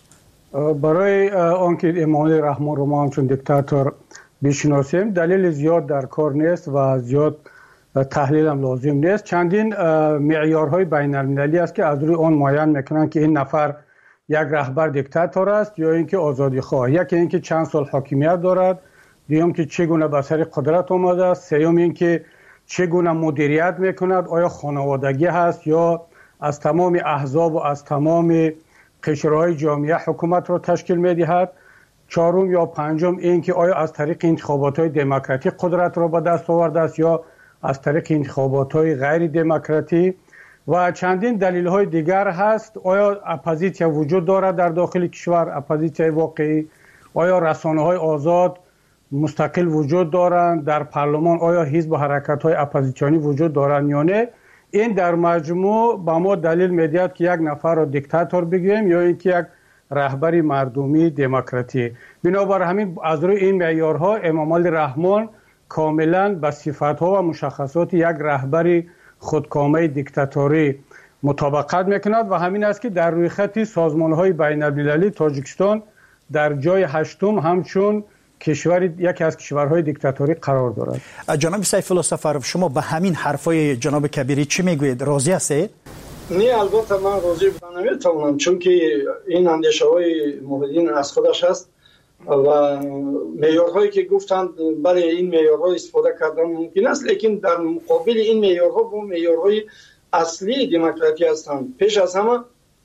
برای آنکه امام علی رحمان رو ما همچون دیکتاتور بشناسیم دلیل زیاد در کار نیست و زیاد تحلیل هم لازم نیست. چندین معیارهای بین المللی است که از روی آن معین میکنن که این نفر یک رهبر دیکتاتور است یا اینکه آزادی خواه. یکی اینکه چند سال حاکمیت دارد، دوم که چگونه به سر قدرت آمده است، سوم اینکه چگونه مدیریت میکند، آیا خانوادگی هست یا از تمام احزاب و از تمام قشرهای جامعه حکومت را تشکیل میدهد، چهارم یا پنجم اینکه آیا از طریق انتخابات‌های دموکراتیک قدرت را به دست آورده است یا از طریق انتخابات‌های غیر دموکراتی و چندین دلیل‌های دیگر هست. آیا اپوزیسیون وجود دارد در داخل کشور، اپوزیسیون واقعی؟ آیا رسانه‌های آزاد مستقل وجود دارند در پارلمان؟ آیا حزب و حرکت‌های اپوزیسیونی وجود دارند یا نه؟ این در مجموع با ما دلیل می‌دهد که یک نفر را دیکتاتور بگوییم یا اینکه یک رهبری مردمی دموکراتی. بنابر همین از روی این معیارها امام علی رحمان کاملا به صفات‌ها و مشخصات یک رهبری خودکامه دیکتاتوری مطابقت میکند و همین است که در روی خط سازمان‌های بین‌المللی تاجیکستان در جای هشتم همچون یکی از کشورهای دیکتاتوری قرار دارد. جناب سیف الله سفرов شما به همین حرفای جناب کبیری چی میگویید؟ راضی هستید؟ نه، البته من راضی بودن نمیتونم، چون که این اندیشه های محمدین از خودش هست و معیارهایی که گفتند برای این معیارها استفاده کردن ممکن است، لیکن در مقابل این معیارها با معیارهای اصلی دموکراتی هستند. پیش از همه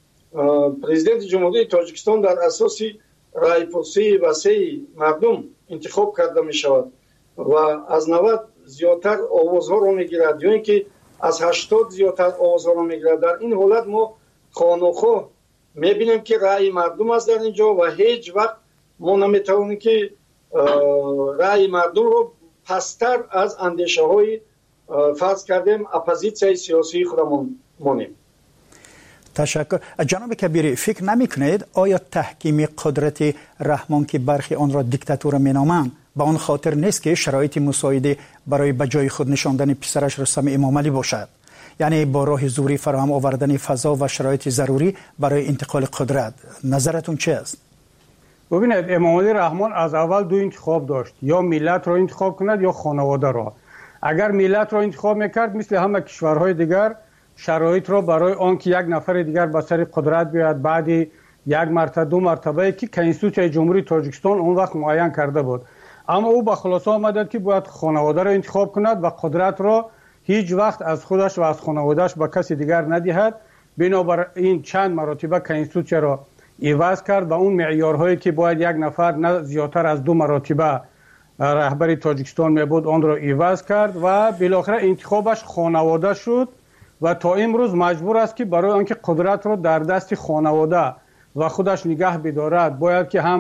پرزیدنت جمهوری تاجیکستان در اساس رای‌پرسی وسیع مردم انتخاب کرده می شود و از 90 زیادتر آوازها را می گیرد یا اینکه از 80 زیادتر آوازها را می گیرد. در این حالت ما خانوخواه می بینیم که رای مردم است در اینجا و هیچ وقت ما نمیتوانیم که رای مردم رو پستر از اندیشه های فرض کردیم اپوزیسیون سیاسی خودمون مانیم. تشکر. جناب کبیری فکر نمی کنید آیا تحکیم قدرت رحمان که برخی آن را دیکتاتور می نامند به آن خاطر نیست که شرایط مساعده برای به جای خود نشاندن پسرش رستم امام علی باشد؟ یعنی با راه زوری فراهم آوردن فضا و شرایط ضروری برای انتقال قدرت. نظرتون چه است؟ ببینید امام علی رحمان از اول دو انتخاب داشت، یا ملت را انتخاب کند یا خانواده را. اگر ملت را انتخاب میکرد مثل همه کشورهای دیگر شرایط را برای آنکه یک نفر دیگر به سر قدرت بیاید بعد یک مرتبه دو مرتبه که کنستیتوسیون جمهوری تاجیکستان اون وقت معین کرده بود، اما او به خلاصه آمد که باید خانواده را انتخاب کند و قدرت را هیچ وقت از خودش و از خانوادهش به کسی دیگر ندهد. بنابر این چند مرتبه کنستیتوسیون را عوض کرد و اون معیارهایی که باید یک نفر نه زیادتر از 2 مرتبه رهبری تاجیکستان می بود آن را عوض کرد و بالاخره انتخابش خانواده شد و تا امروز مجبور است که برای آنکه قدرت را در دست خانواده و خودش نگه بدارد باید که هم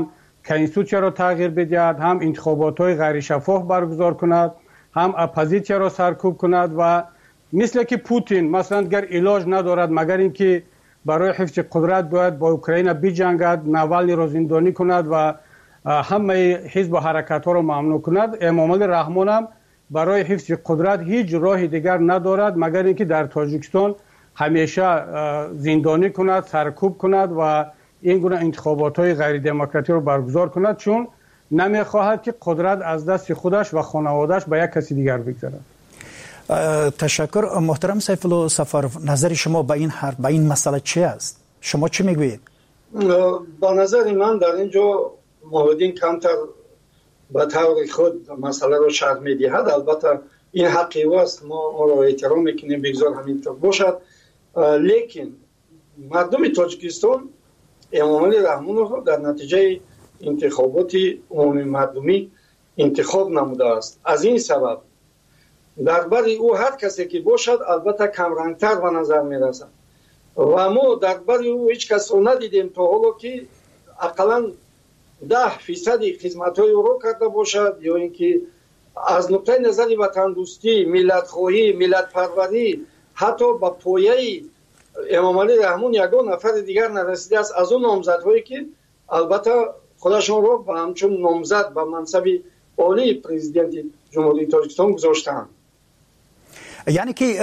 کنستیتوسیا را تغییر بدهد، هم انتخابات‌های غیر شفاف برگزار کند، هم اپوزیسیا را سرکوب کند و مثل که پوتین مثلا گر علاج ندارد مگر اینکه برای حفظ قدرت باید با اوکراین بجنگد، ناوالنی را زندانی کند و همه حزب و حرکت ها را ممنوع کند. امامعلی رحمان هم برای حفظ قدرت هیچ راه دیگر ندارد مگر اینکه در تاجیکستان همیشه زندانی کند، سرکوب کند و این گونه انتخابات های غیر دموکراتی رو برگزار کند، چون نمیخواهد که قدرت از دست خودش و خانوادهش به یک کسی دیگر بگذرد. تشکر. محترم سیف الله سفرов، نظر شما به این مسئله چی است؟ شما چی میگویید؟ با نظر من در اینجا موحدین کمتر به طور خود مسئله رو شرح میدهد. البته این حقی است، ما را احترام میکنیم، بگذار همینطور باشد. لیکن مردم تاجیکستان امامعلی رحمان رو در نتیجه انتخابات عمومی مردمی انتخاب نموده است. از این سبب درباره او هر کسی که باشد البته کمرنگتر به نظر میرسد و ما درباره او هیچ کس رو ندیدیم تا حالا که اقلا 10% خدمت‌های او را کرده باشد یا اینکه از نقطه نظر وطن دوستی، ملت خواهی، ملت پروری حتی با پایه امامعلی رحمان یگان نفر دیگر نرسیده است از اون نامزدهایی که البته خودشون رو به همچون نامزد به منصب عالی پرزیدنت جمهوری تاجیکستان گذاشتند. یعنی که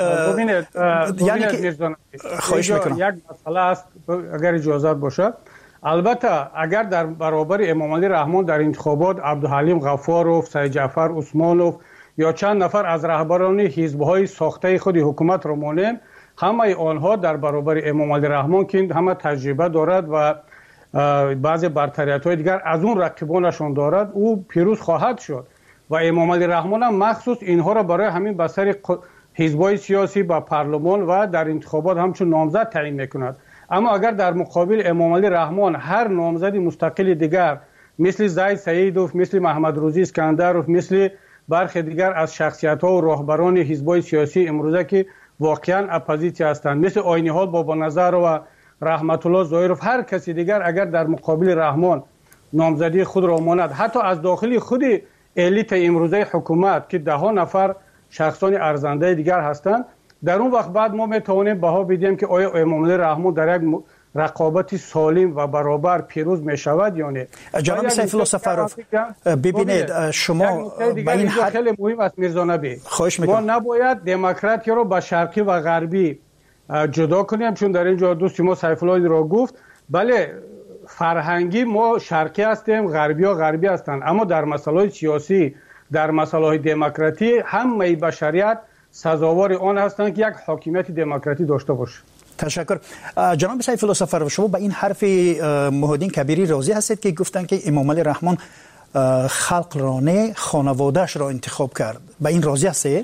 خواهش میکنم یک مسئله است اگر اجازت باشد. البته اگر در برابر امامعلی رحمان در انتخابات عبدالحلیم غفاروف، سید جعفر عثمانوف یا چند نفر از رهبران حزب‌های ساخته خود حکومت را مانیم، همه آنها در برابر امامعلی رحمان که همه تجربه دارد و بعضی برتریت‌های دیگر از اون رقیبانشون دارد، او پیروز خواهد شد و امامعلی رحمان هم مخصوص اینها را برای همین بسر حزب‌های سیاسی با پارلمان و در انتخابات همچون نامزد تعیین می‌کند. اما اگر در مقابل امامعلی رحمان هر نامزد مستقل دیگر مثل زید سیدوف، مثل محمد روزی اسکندروف، مثل برخی دیگر از شخصیت‌ها و راهبران حزب‌های سیاسی امروزه که واقعا اپوزیسیا هستند، مثل آینی‌ها بابا نظر و رحمت الله ظاهرов، هر کسی دیگر اگر در مقابل رحمان نامزدی خود را ماند، حتی از داخل خود الیت امروزه حکومت که 10 نفر شخصان ارزنده دیگر هستند، در اون وقت بعد ما میتوانیم بها بدیم که آیا امامعلی رحمان در یک رقابت سالم و برابر پیروز میشود یا نه. جناب سیف الله سفرов، ببینید شما با این خیلی مهم است میرزا نبی، ما نباید دموکراتی رو با شرقی و غربی جدا کنیم، چون در اینجا دوست ما سیف الله را گفت بله فرهنگی ما شرقی هستیم، غربی ها غربی هستند، اما در مسائل سیاسی، در مسائل دموکراتی همه بشریت سزاوار آن هستند که یک حاکمیت دموکراتی داشته باشه. تشکر. جناب سیف الله سفرov، شما با این حرف موحدین کبیری راضی هستید که گفتن که امامعلی رحمان خلق را نه خانواده‌اش را انتخاب کرد؟ با این راضی هستید؟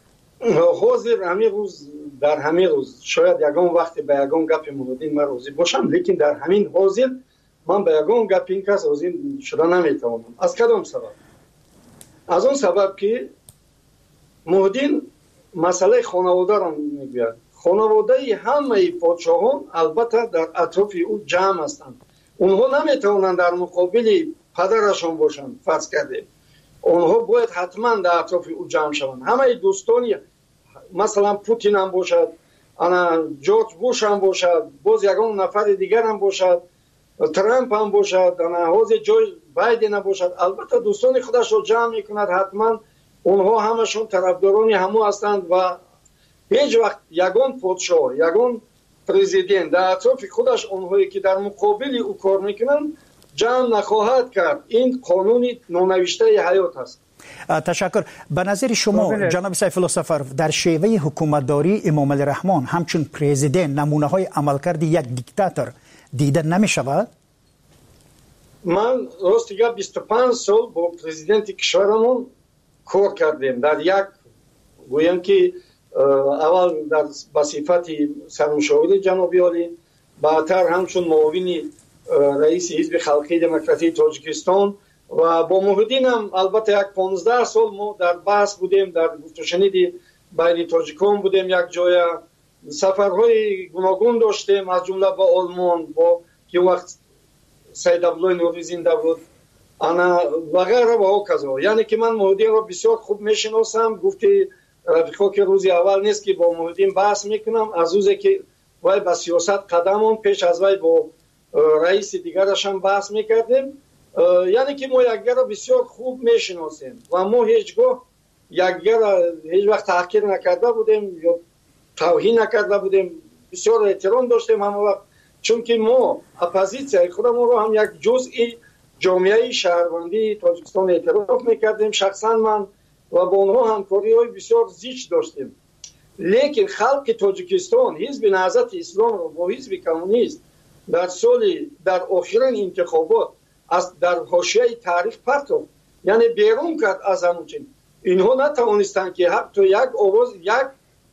حاضر همین روز در همین روز شاید یگان وقتی به یگان گپ موحدین من راضی باشم، لیکن در همین حاضر من به یگان گپ این کس راضی شده نمیتوانم. از کدام سبب؟ از اون سبب که موحدین مسئله خانواده را میگوید. خانواده همه پادشاهان البته در اطراف او جمع هستند. اونها نمیتوانند در مقابل پدرشان باشند. فرض کردیم اونها باید حتما در اطراف او جمع شوند. همه دوستانی مثلا پوتین هم باشد، انا جورج بوش هم باشد، باز یگان نفر دیگر هم باشد، ترامپ هم باشد، انا حاضر جو بایدن هم باشد، البته دوستان خودش رو جمع میکند. حتما اونها همشون طرفداران همو هستند و هیچ وقت یگان پادشاه، یگان پرزیدنت در اطراف خودش اونهایی که در مقابل او کار میکنند جمع نخواهد کرد. این قانون نونوشته حیات است. تشکر. به نظر شما جناب سیف الله سفرov در شیوه حکومتداری امامعلی رحمان همچون پرزیدنت نمونه های عملکرد یک دیکتاتور دیده نمی شود؟ من راست دیگه 25 سال با پرزیدنت کشورمون کار کردیم. در یک گویم که اول در بصفت سرمشاور جنابی عالی، بعدتر همچون معاون رئیس حزب خلقی دموکراتی تاجیکستان و با موحدین هم البته یک 15 سال ما در بحث بودیم، در گفت و شنید بین تاجیکان بودیم. یک جای سفرهای گوناگون داشتیم، از جمله با آلمان، با که وقت سید عبدالله نوری زنده بود انا و غیره و کذا. یعنی که من محمدین رو بسیار خوب میشناسم. گفتی رفیقا که روزی اول نیست که با محمدین بحث میکنم، از روزی که وای با سیاست قدمون پیش از وای با رئیس دیگرش هم بحث میکردیم. یعنی که ما یکدیگر رو بسیار خوب میشناسیم و ما هیچگاه یکدیگر را هیچ وقت تحقیر نکرده بودیم یا توهین نکرده بودیم. بسیار احترام داشتیم همه وقت، چون که ما اپوزیسیای خودمون رو هم یک جزئی جامعه شهروندی تاجیکستان اعتراف میکردیم. شخصا من و با اونها همکاری‌های بسیار زیچ داشتیم. لیکن خلق تاجیکستان حزب نهضت اسلام رو با حزب کمونیست در آخرین انتخابات در حاشیه تاریخ پرتافت، یعنی بیرون کرد از همون. اینها نتوانستند که حتی یک آواز یک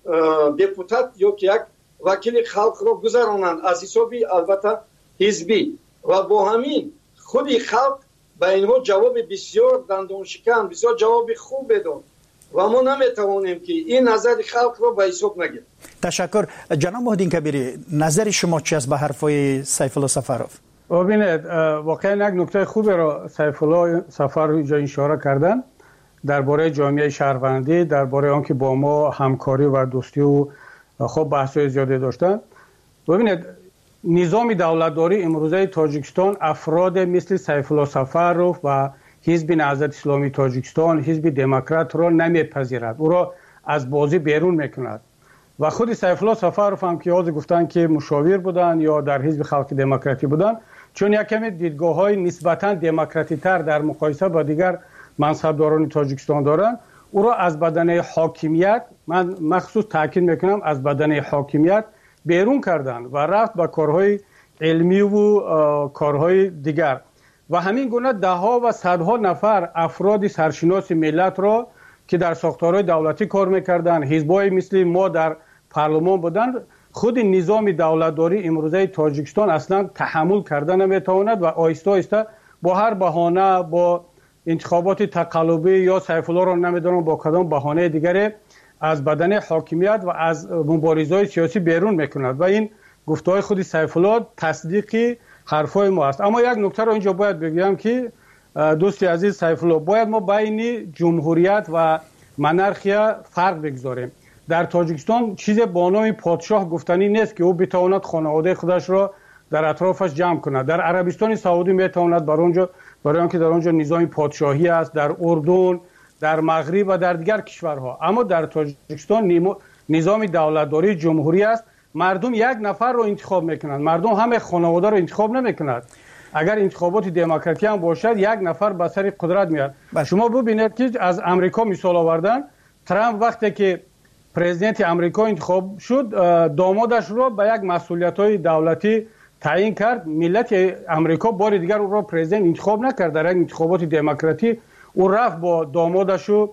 دپوتات یا که یک وکیل خلق را گذرانند از حسابی البته حزبی، و با همین خودی خلق به اینها جواب بسیار دندان شکن، بسیار جواب خوب داد و ما نمیتوانیم که این نظر خلق را به حساب نگیریم. تشکر. جناب محمدین کبیری، نظر شما چی است به حرفای سیف الله سفرов؟ ببینید واقعا یک نکته خوبی را سیف الله سفرov اینجا اشاره کردن درباره جامعه شهروندی، درباره آنکه با ما همکاری و دوستی و خب بحث‌های زیادی داشتن. ببینید نظام دولتداری امروزه تاجیکستان افراد مثل سیف الله سفرov و حزب نهضت اسلامی تاجیکستان، حزب دموکرات را نمیپذیرد، او را از بازی بیرون میکند. و خود سیف الله سفرov هم که یاد گفتن که مشاور بودن یا در حزب خلق دموکراتی بودن، چون یک کمی دیدگاه‌های نسبتاً دموکراتی تر در مقایسه با دیگر منصبداران تاجیکستان دارند، او را از بدنه حاکمیت، من مخصوص تاکید میکنم از بدنه حاکمیت بیرون کردن و رفت به کارهای علمی و کارهای دیگر. و همین گونه ده ها و صدها نفر افراد سرشناس ملت را که در ساختارهای دولتی کار میکردن، حزبای مثل ما در پارلمان بودن، خود نظام دولتداری امروزه تاجیکستان اصلا تحمل کردن نمیتواند و آهسته آهسته با هر بهانه، با انتخابات تقلبی یا سیف الله را نمیدونم با کدام بهانه دیگری از بدن حاکمیت و از مبارزه‌های سیاسی بیرون میکند و این گفته‌های خود سیف الله تصدیق حرفای ما است. اما یک نکته را اینجا باید بگم که دوستی عزیز سیف الله، باید ما بین جمهوریت و منارخیا فرق بگذاریم. در تاجیکستان چیز با نام پادشاه گفتنی نیست که او بتواند خانواده خودش را در اطرافش جمع کند. در عربستان سعودی میتواند برای آنکه در آنجا نظام پادشاهی است، در اردن، در مغرب و در دیگر کشورها. اما در تاجیکستان نظام دولتداری جمهوری است. مردم یک نفر رو انتخاب میکنند، مردم همه خانواده رو انتخاب نمیکنند. اگر انتخابات دموکراتی هم باشد یک نفر به سر قدرت میاد. شما ببینید که از امریکا مثال آوردن، ترامپ وقتی که پرزیدنت امریکا انتخاب شد، دامادش رو به یک مسئولیت‌های دولتی تعیین کرد. ملت امریکا بار دیگر او را پرزیدنت انتخاب نکرد. در یک انتخابات دموکراتی او رفت با دامادش و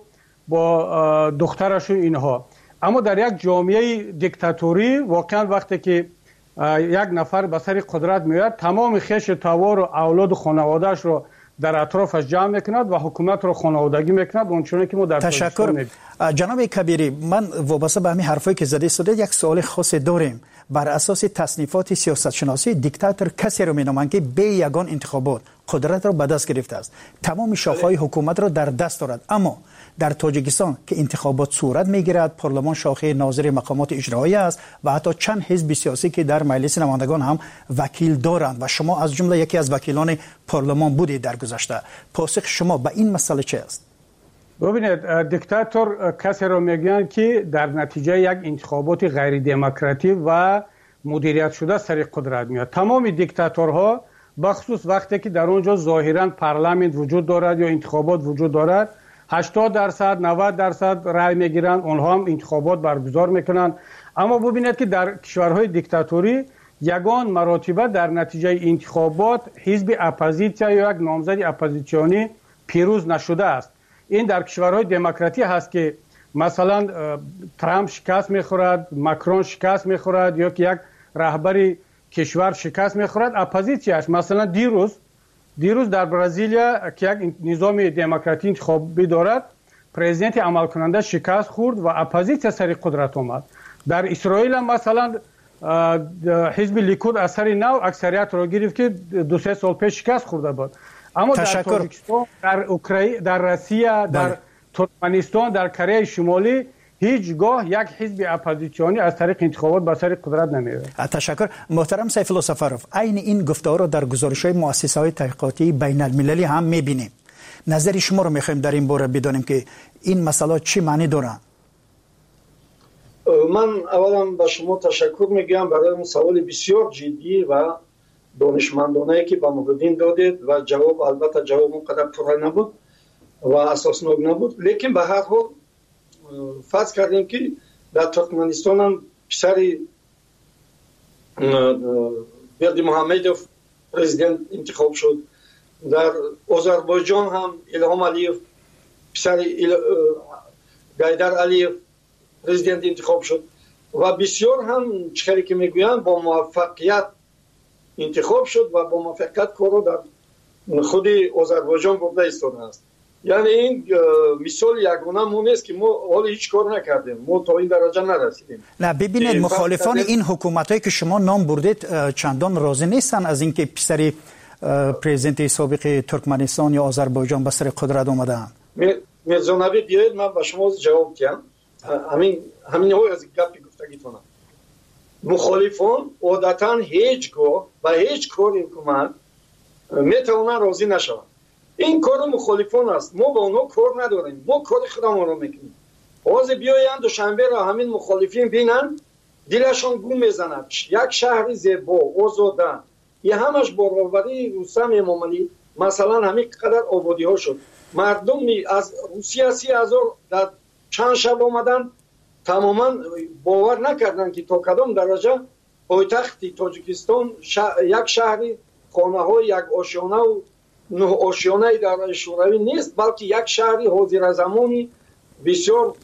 با دخترش و اینها. اما در یک جامعه دیکتاتوری واقعا وقتی که یک نفر به سر قدرت میاد، تمام خویش توار و اولاد و خانواده‌اش رو در اطرافش جمع میکند و حکومت رو خانوادگی میکند. اونچنانی که ما در تشکر. جناب کبیری، من وابسته به همین حرفایی که زده شده یک سوال خاص داریم. بر اساس تصنیفات سیاست شناسی، دیکتاتور کسی رو مینامند که به یگان انتخابات قدرت را به دست گرفته است، تمام شاخه‌های حکومت را در دست دارد. اما در تاجیکستان که انتخابات صورت میگیرد، پارلمان شاخه ناظر مقامات اجرایی است و حتی چند حزب سیاسی که در مجلس نمایندگان هم وکیل دارند و شما از جمله یکی از وکیلان پارلمان بودید در گذشته. پاسخ شما به این مسئله چه است؟ ببینید، دیکتاتور کسی را میگن که در نتیجه یک انتخابات غیر دموکراتی و مدیریت شده سر قدرت میاد. تمام دیکتاتورها بخصوص وقتی که در اونجا ظاهرا پارلمان وجود دارد یا انتخابات وجود دارد، 80% 90% رای میگیرن، اونها هم انتخابات برگزار میکنن. اما ببینید که در کشورهای دیکتاتوری یگان مراتبه در نتیجه انتخابات حزب اپوزیسیا یا یک نامزد اپوزیسیونی پیروز نشده است. این در کشورهای دموکراتی هست که مثلا ترامپ شکست میخورد، ماکرون شکست میخورد یا که یک رهبری کشور شکست میخورد، اپوزیسیاش مثلا دیروز در برزیلیا که یک نظام دموکراتی انتخابی دارد، پرزیدنت عمل کننده شکست خورد و اپوزیسیا سر قدرت آمد. در اسرائیل هم مثلا حزب لیکود اثر نو اکثریت را گرفت که 2-3 سال پیش شکست خورده بود. اما در تاجیکستان، در اوکراین، در روسیه، در ترکمنستان، در کره شمالی هیچگاه یک حزب اپوزیسیونی از طریق انتخابات به سر قدرت نمیره. تشکر. محترم سیف الله سفروف، عین این گفتار رو در گزارش‌های مؤسسه‌های تحقیقاتی بین المللی هم می‌بینیم. نظر شما رو می‌خوایم در این باره بدونیم که این مسئله چی معنی داره. من اولا به شما تشکر میگم برای اون سوال بسیار جدی و دانشمندانه که به محیدین دادید و جواب البته جواب اونقدر پره نبود و اساسناک نبود، لیکن به هر حال فرض کردیم که در ترکمنستان هم پسر برد محمدوف پرزیدنت انتخاب شد، در آذربایجان هم الهام علیف پسر گایدر علیف پرزیدنت انتخاب شد و بسیار هم چیزی که میگویند با موفقیت انتخاب شد و با موفقیت کارو در خود آذربایجان برده ایستاده است. یعنی این مثال یگانه ما نیست که ما حالا هیچ کار نکردیم، ما تا این درجه نرسیدیم. نه ببینید، مخالفان این حکومتایی که شما نام بردید چندان راضی نیستن از اینکه پسر پرزیدنت سابق ترکمنستان یا آذربایجان به سر قدرت اومدن. میرزا نبی بیاید من به شما جواب بدم. همین های از گپی گفتگیتونم. مخالفان عادتا هیچگاه و هیچ کار حکومت میتونن راضی نشوند. این کار مخالفان است، ما با اونها کار نداریم، ما کار خودمون رو میکنیم. حاضر بیایند دوشنبه را همین مخالفین بینن دلشان گم میزند. یک شهر زیبا آزاده، یه همش برابری رستم امام علی مثلا همین قدر آبادی ها شد، مردم از روسیه 30,000 در چند شب آمدن، تماما باور نکردن که تا کدام درجه پایتخت تاجیکستان یک شهری خانه های یک آشیانه و 9 آشیانه در شوروی نیست، بلکه یک شهری حاضر زمانی بسیار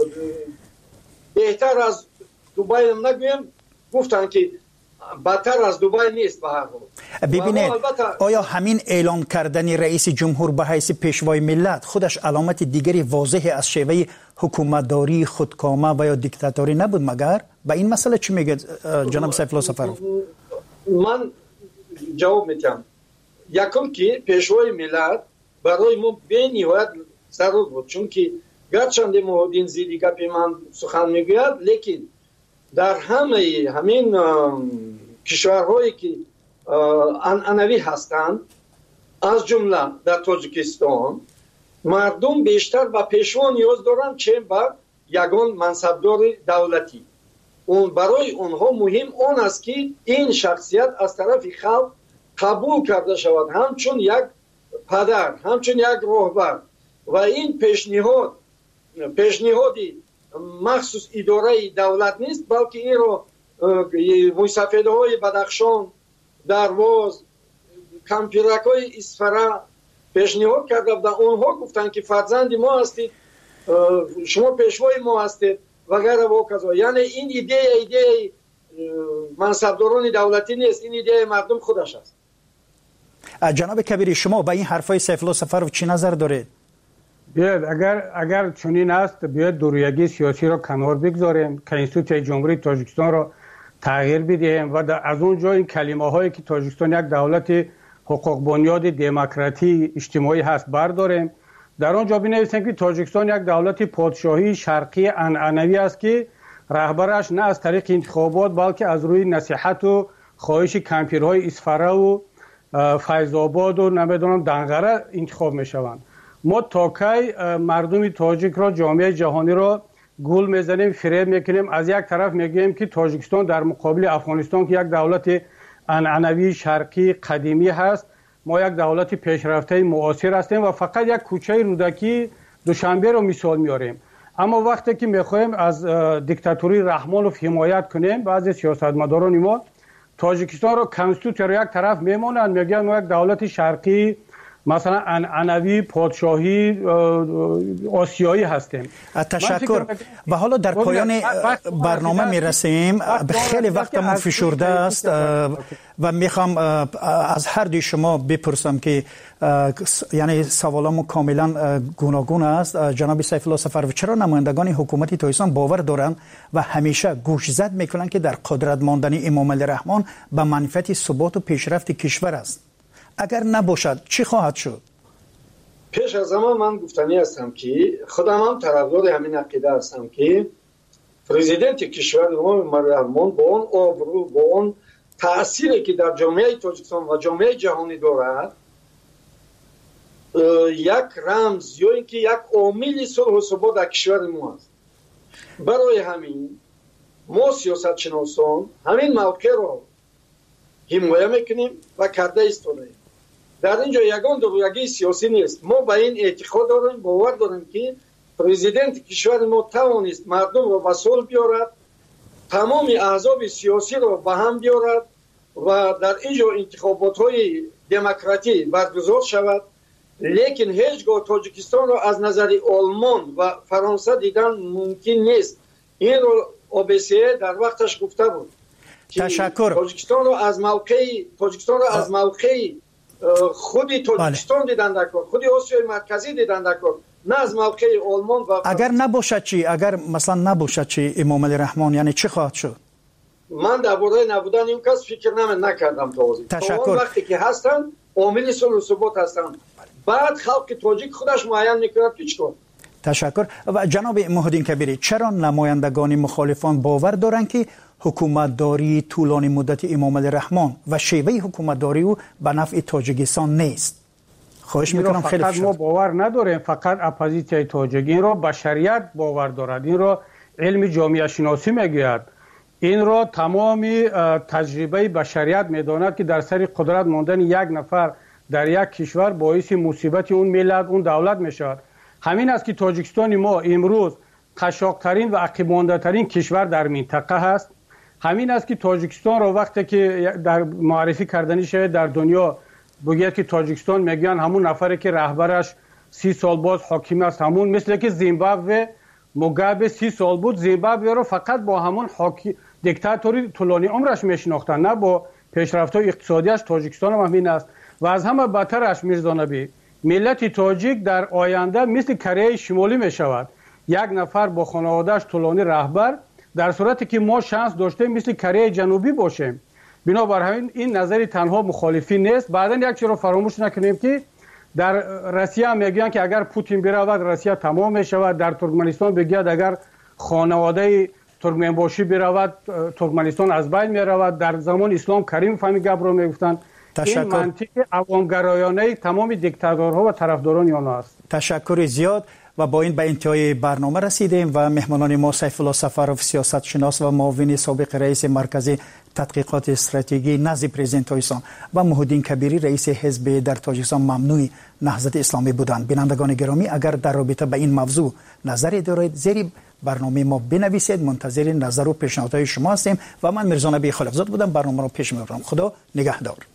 بهتر از دوبای هم نگویم، گفتن که بدتر از دوبای نیست. به هر حال ببینید، آیا همین اعلام کردن رئیس جمهور به حیث پیشوای ملت خودش علامت دیگری واضح از شیوه حکومتداری خودکامه و یا دیکتاتوری نبود مگر؟ به این مسئله چی میگه جناب سیف الله سفروف؟ من جواب میدم. یکم که پیشوای ملت برای ما به نهایت ضرور بود، چون که گرچند محیدین زیدی گپی من سخن میگوید، لیکن در همین کشورهایی که عنعنوی هستند از جمله در تاجیکستان مردم بیشتر به پیشوا نیاز دارند چه به یگان منصبدار دولتی. اون برای اونها مهم اون است که این شخصیت از طرف خلق قبول کرده شود همچون یک پدر، همچون یک راهبر، و این پیشنهادی مخصوص اداره دولت نیست، بلکه این رو موسفیده های بدخشان، درواز، کمپیرک های اصفره پیشنهاد کرده و اونها گفتن که فرزند ما هستید، شما پیشوای ما هستید و غیره و کذا. یعنی این ایده منصبداران دولتی نیست، این ایده مردم خودش است. جناب کبیری، شما با این حرفای سیف الله سفروف چی نظر دارید؟ بیاید اگر چنین است بیاید دوریگی سیاسی را کنار بگذاریم، کنستیتوسیون جمهوری تاجیکستان را تغییر بدهیم و از اونجا این کلمه هایی که تاجیکستان یک دولت حقوق بنیاد دموکراتی اجتماعی هست برداریم، در آنجا بنویسیم که تاجیکستان یک دولت پادشاهی شرقی عنعنوی است که رهبرش نه از طریق انتخابات بلکه از روی نصیحت و خواهش کمپیرهای اصفره و فیض‌آباد و نمیدونم دنقره انتخاب میشوند. ما تا کی مردم تاجیک را، جامعه جهانی را گول میزنیم، فریب میکنیم؟ از یک طرف میگیم که تاجیکستان در مقابل افغانستان که یک دولت عنعنوی شرقی قدیمی هست، ما یک دولت پیشرفته معاصر هستیم و فقط یک کوچه رودکی دوشنبه رو مثال میاریم. اما وقتی که میخوایم از دیکتاتوری رحمانوف حمایت کنیم، بعضی سیاستمداران ما تاجیکستان رو کنستیتوسیون رو یک طرف میمونند، میگن ما یک دولت شرقی مثلا عنعنوی پادشاهی آسیایی هستیم. تشکر. و حالا در پایان برنامه میرسیم، خیلی وقتمون فشرده است و میخوام از هر دوی شما بپرسم که یعنی سوالامو کاملا گوناگون است. جناب سیف الله سفروف، چرا نمایندگان حکومت تاجیکستان باور دارند و همیشه گوشزد میکنند که در قدرت ماندن امام علی رحمان به منفعت ثبات و پیشرفت کشور است؟ اگر نباشد چی خواهد شد؟ پیش از همه من گفتنی هستم که خودم هم طرفدار همین عقیده هستم که پرزیدنت کشور ما رحمان با اون آبرو، با اون تأثیری که در جامعه تاجیکستان و جامعه جهانی دارد، یک رمز یا اینکه یک عامل صلح و ثبات در کشور ما است. برای همین ما سیاست شناسان همین موقع را حمایت میکنیم و کرده ایستادیم. در اینجا یگان درویگی سیاسی نیست. ما به این اعتقاد داریم، باور داریم که پرزیدنت کشور ما توانست مردم را به صلح بیارد، تمام احزاب سیاسی را به هم بیارد و در اینجا انتخابات های دموکراتی برگزار شود. لیکن هیچگاه تاجیکستان را از نظر آلمان و فرانسه دیدن ممکن نیست. این رو OBSE در وقتش گفته بود. تشکر. تاجیکستان را از موقع خودی تاجیکستان دیدن در کار، خودی آسیای مرکزی دیدن در کار، نه از موقع آلمان و اگر نباشد چی؟ اگر مثلا نباشد چی امام علی رحمان، یعنی چی خواهد شد؟ من درباره نبودن این کس فکر نکردم تشکر. وقتی که هستن عامل صلح و ثبات هستن، بعد خلق تاجیک خودش معین میکنه که چیکار. تشکر. و جناب محمدین کبیری، چرا نمایندگان مخالفان باور دارند که حکومتداری طولانی مدت امام علی رحمان و شیوه حکومتداری او به نفع تاجیکستان نیست؟ خواهش میکنم خیلی فقط ما باور نداریم، فقط اپوزیسیون تاجیک این را به شریعت باور دارد، این را علم جامعه شناسی میگوید، این را تمام تجربه بشریت میداند که در سر قدرت ماندن یک نفر در یک کشور باعث مصیبت اون ملت، اون دولت میشود. همین است که تاجیکستان ما امروز قشاق‌ترین و عقب مانده‌ترین کشور در منطقه هست. همین است که تاجیکستان را وقتی که در معرفی کردنی شده در دنیا بگید که تاجیکستان میگن همون نفری که رهبرش 30 سال باز حاکم است، همون مثل که زیمبابوه موگابه 30 سال بود، زیمبابوه را فقط با همون دیکتاتوری طولانی عمرش میشناختن، نه با پیشرفت‌های اقتصادیش. تاجیکستان هم همین است و از همه بدترش میرزا نبی، ملت تاجیک در آینده مثل کره شمالی میشود، یک نفر با خانواده‌اش طولانی رهبر، در صورتی که ما شانس داشتیم مثل کره جنوبی باشیم. بنابراین این نظری تنها مخالفی نیست. بعدن یک چیز رو فراموش نکنیم که در روسیه هم میگن که اگر پوتین برود روسیه تمام میشود، در ترکمنستان بگید اگر خانواده ترکمنباشی برود ترکمنستان از بین میرود. در زمان اسلام کریم فهمی گپ رو میگفتن. این منطق عوامگرایانه تمام دیکتاتورها و طرفداران آنها است. تشکر زیاد. و با این به انتهای برنامه رسیدیم و مهمانان ما سیف الله سفرов سیاست شناس و معاون سابق رئیس مرکز تحقیقات استراتژی نزد پرزیدنت تاجیکستان و محمدین کبیری رئیس حزب در تاجیکستان ممنوع نهضت اسلامی بودند. بینندگان گرامی، اگر در رابطه به این موضوع نظری دارید زیر برنامه ما بنویسید. منتظر نظر و پیشنهادهای شما هستیم و من میرزا نبی خلیفزاده بودم. برنامه رو پیش میبرم. خدا نگهدار.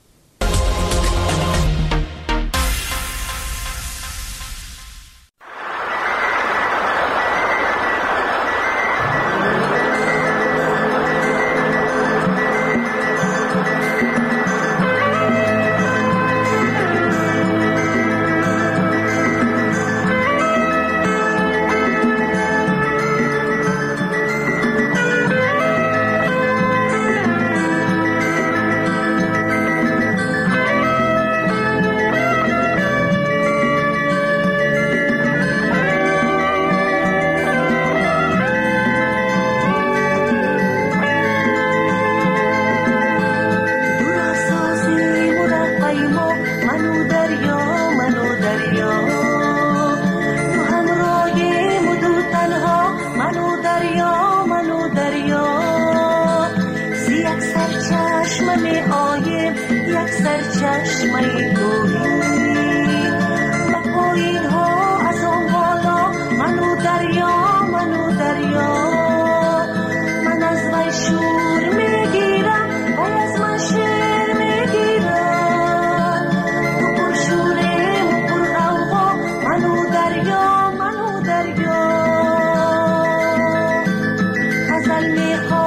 غزل میخوام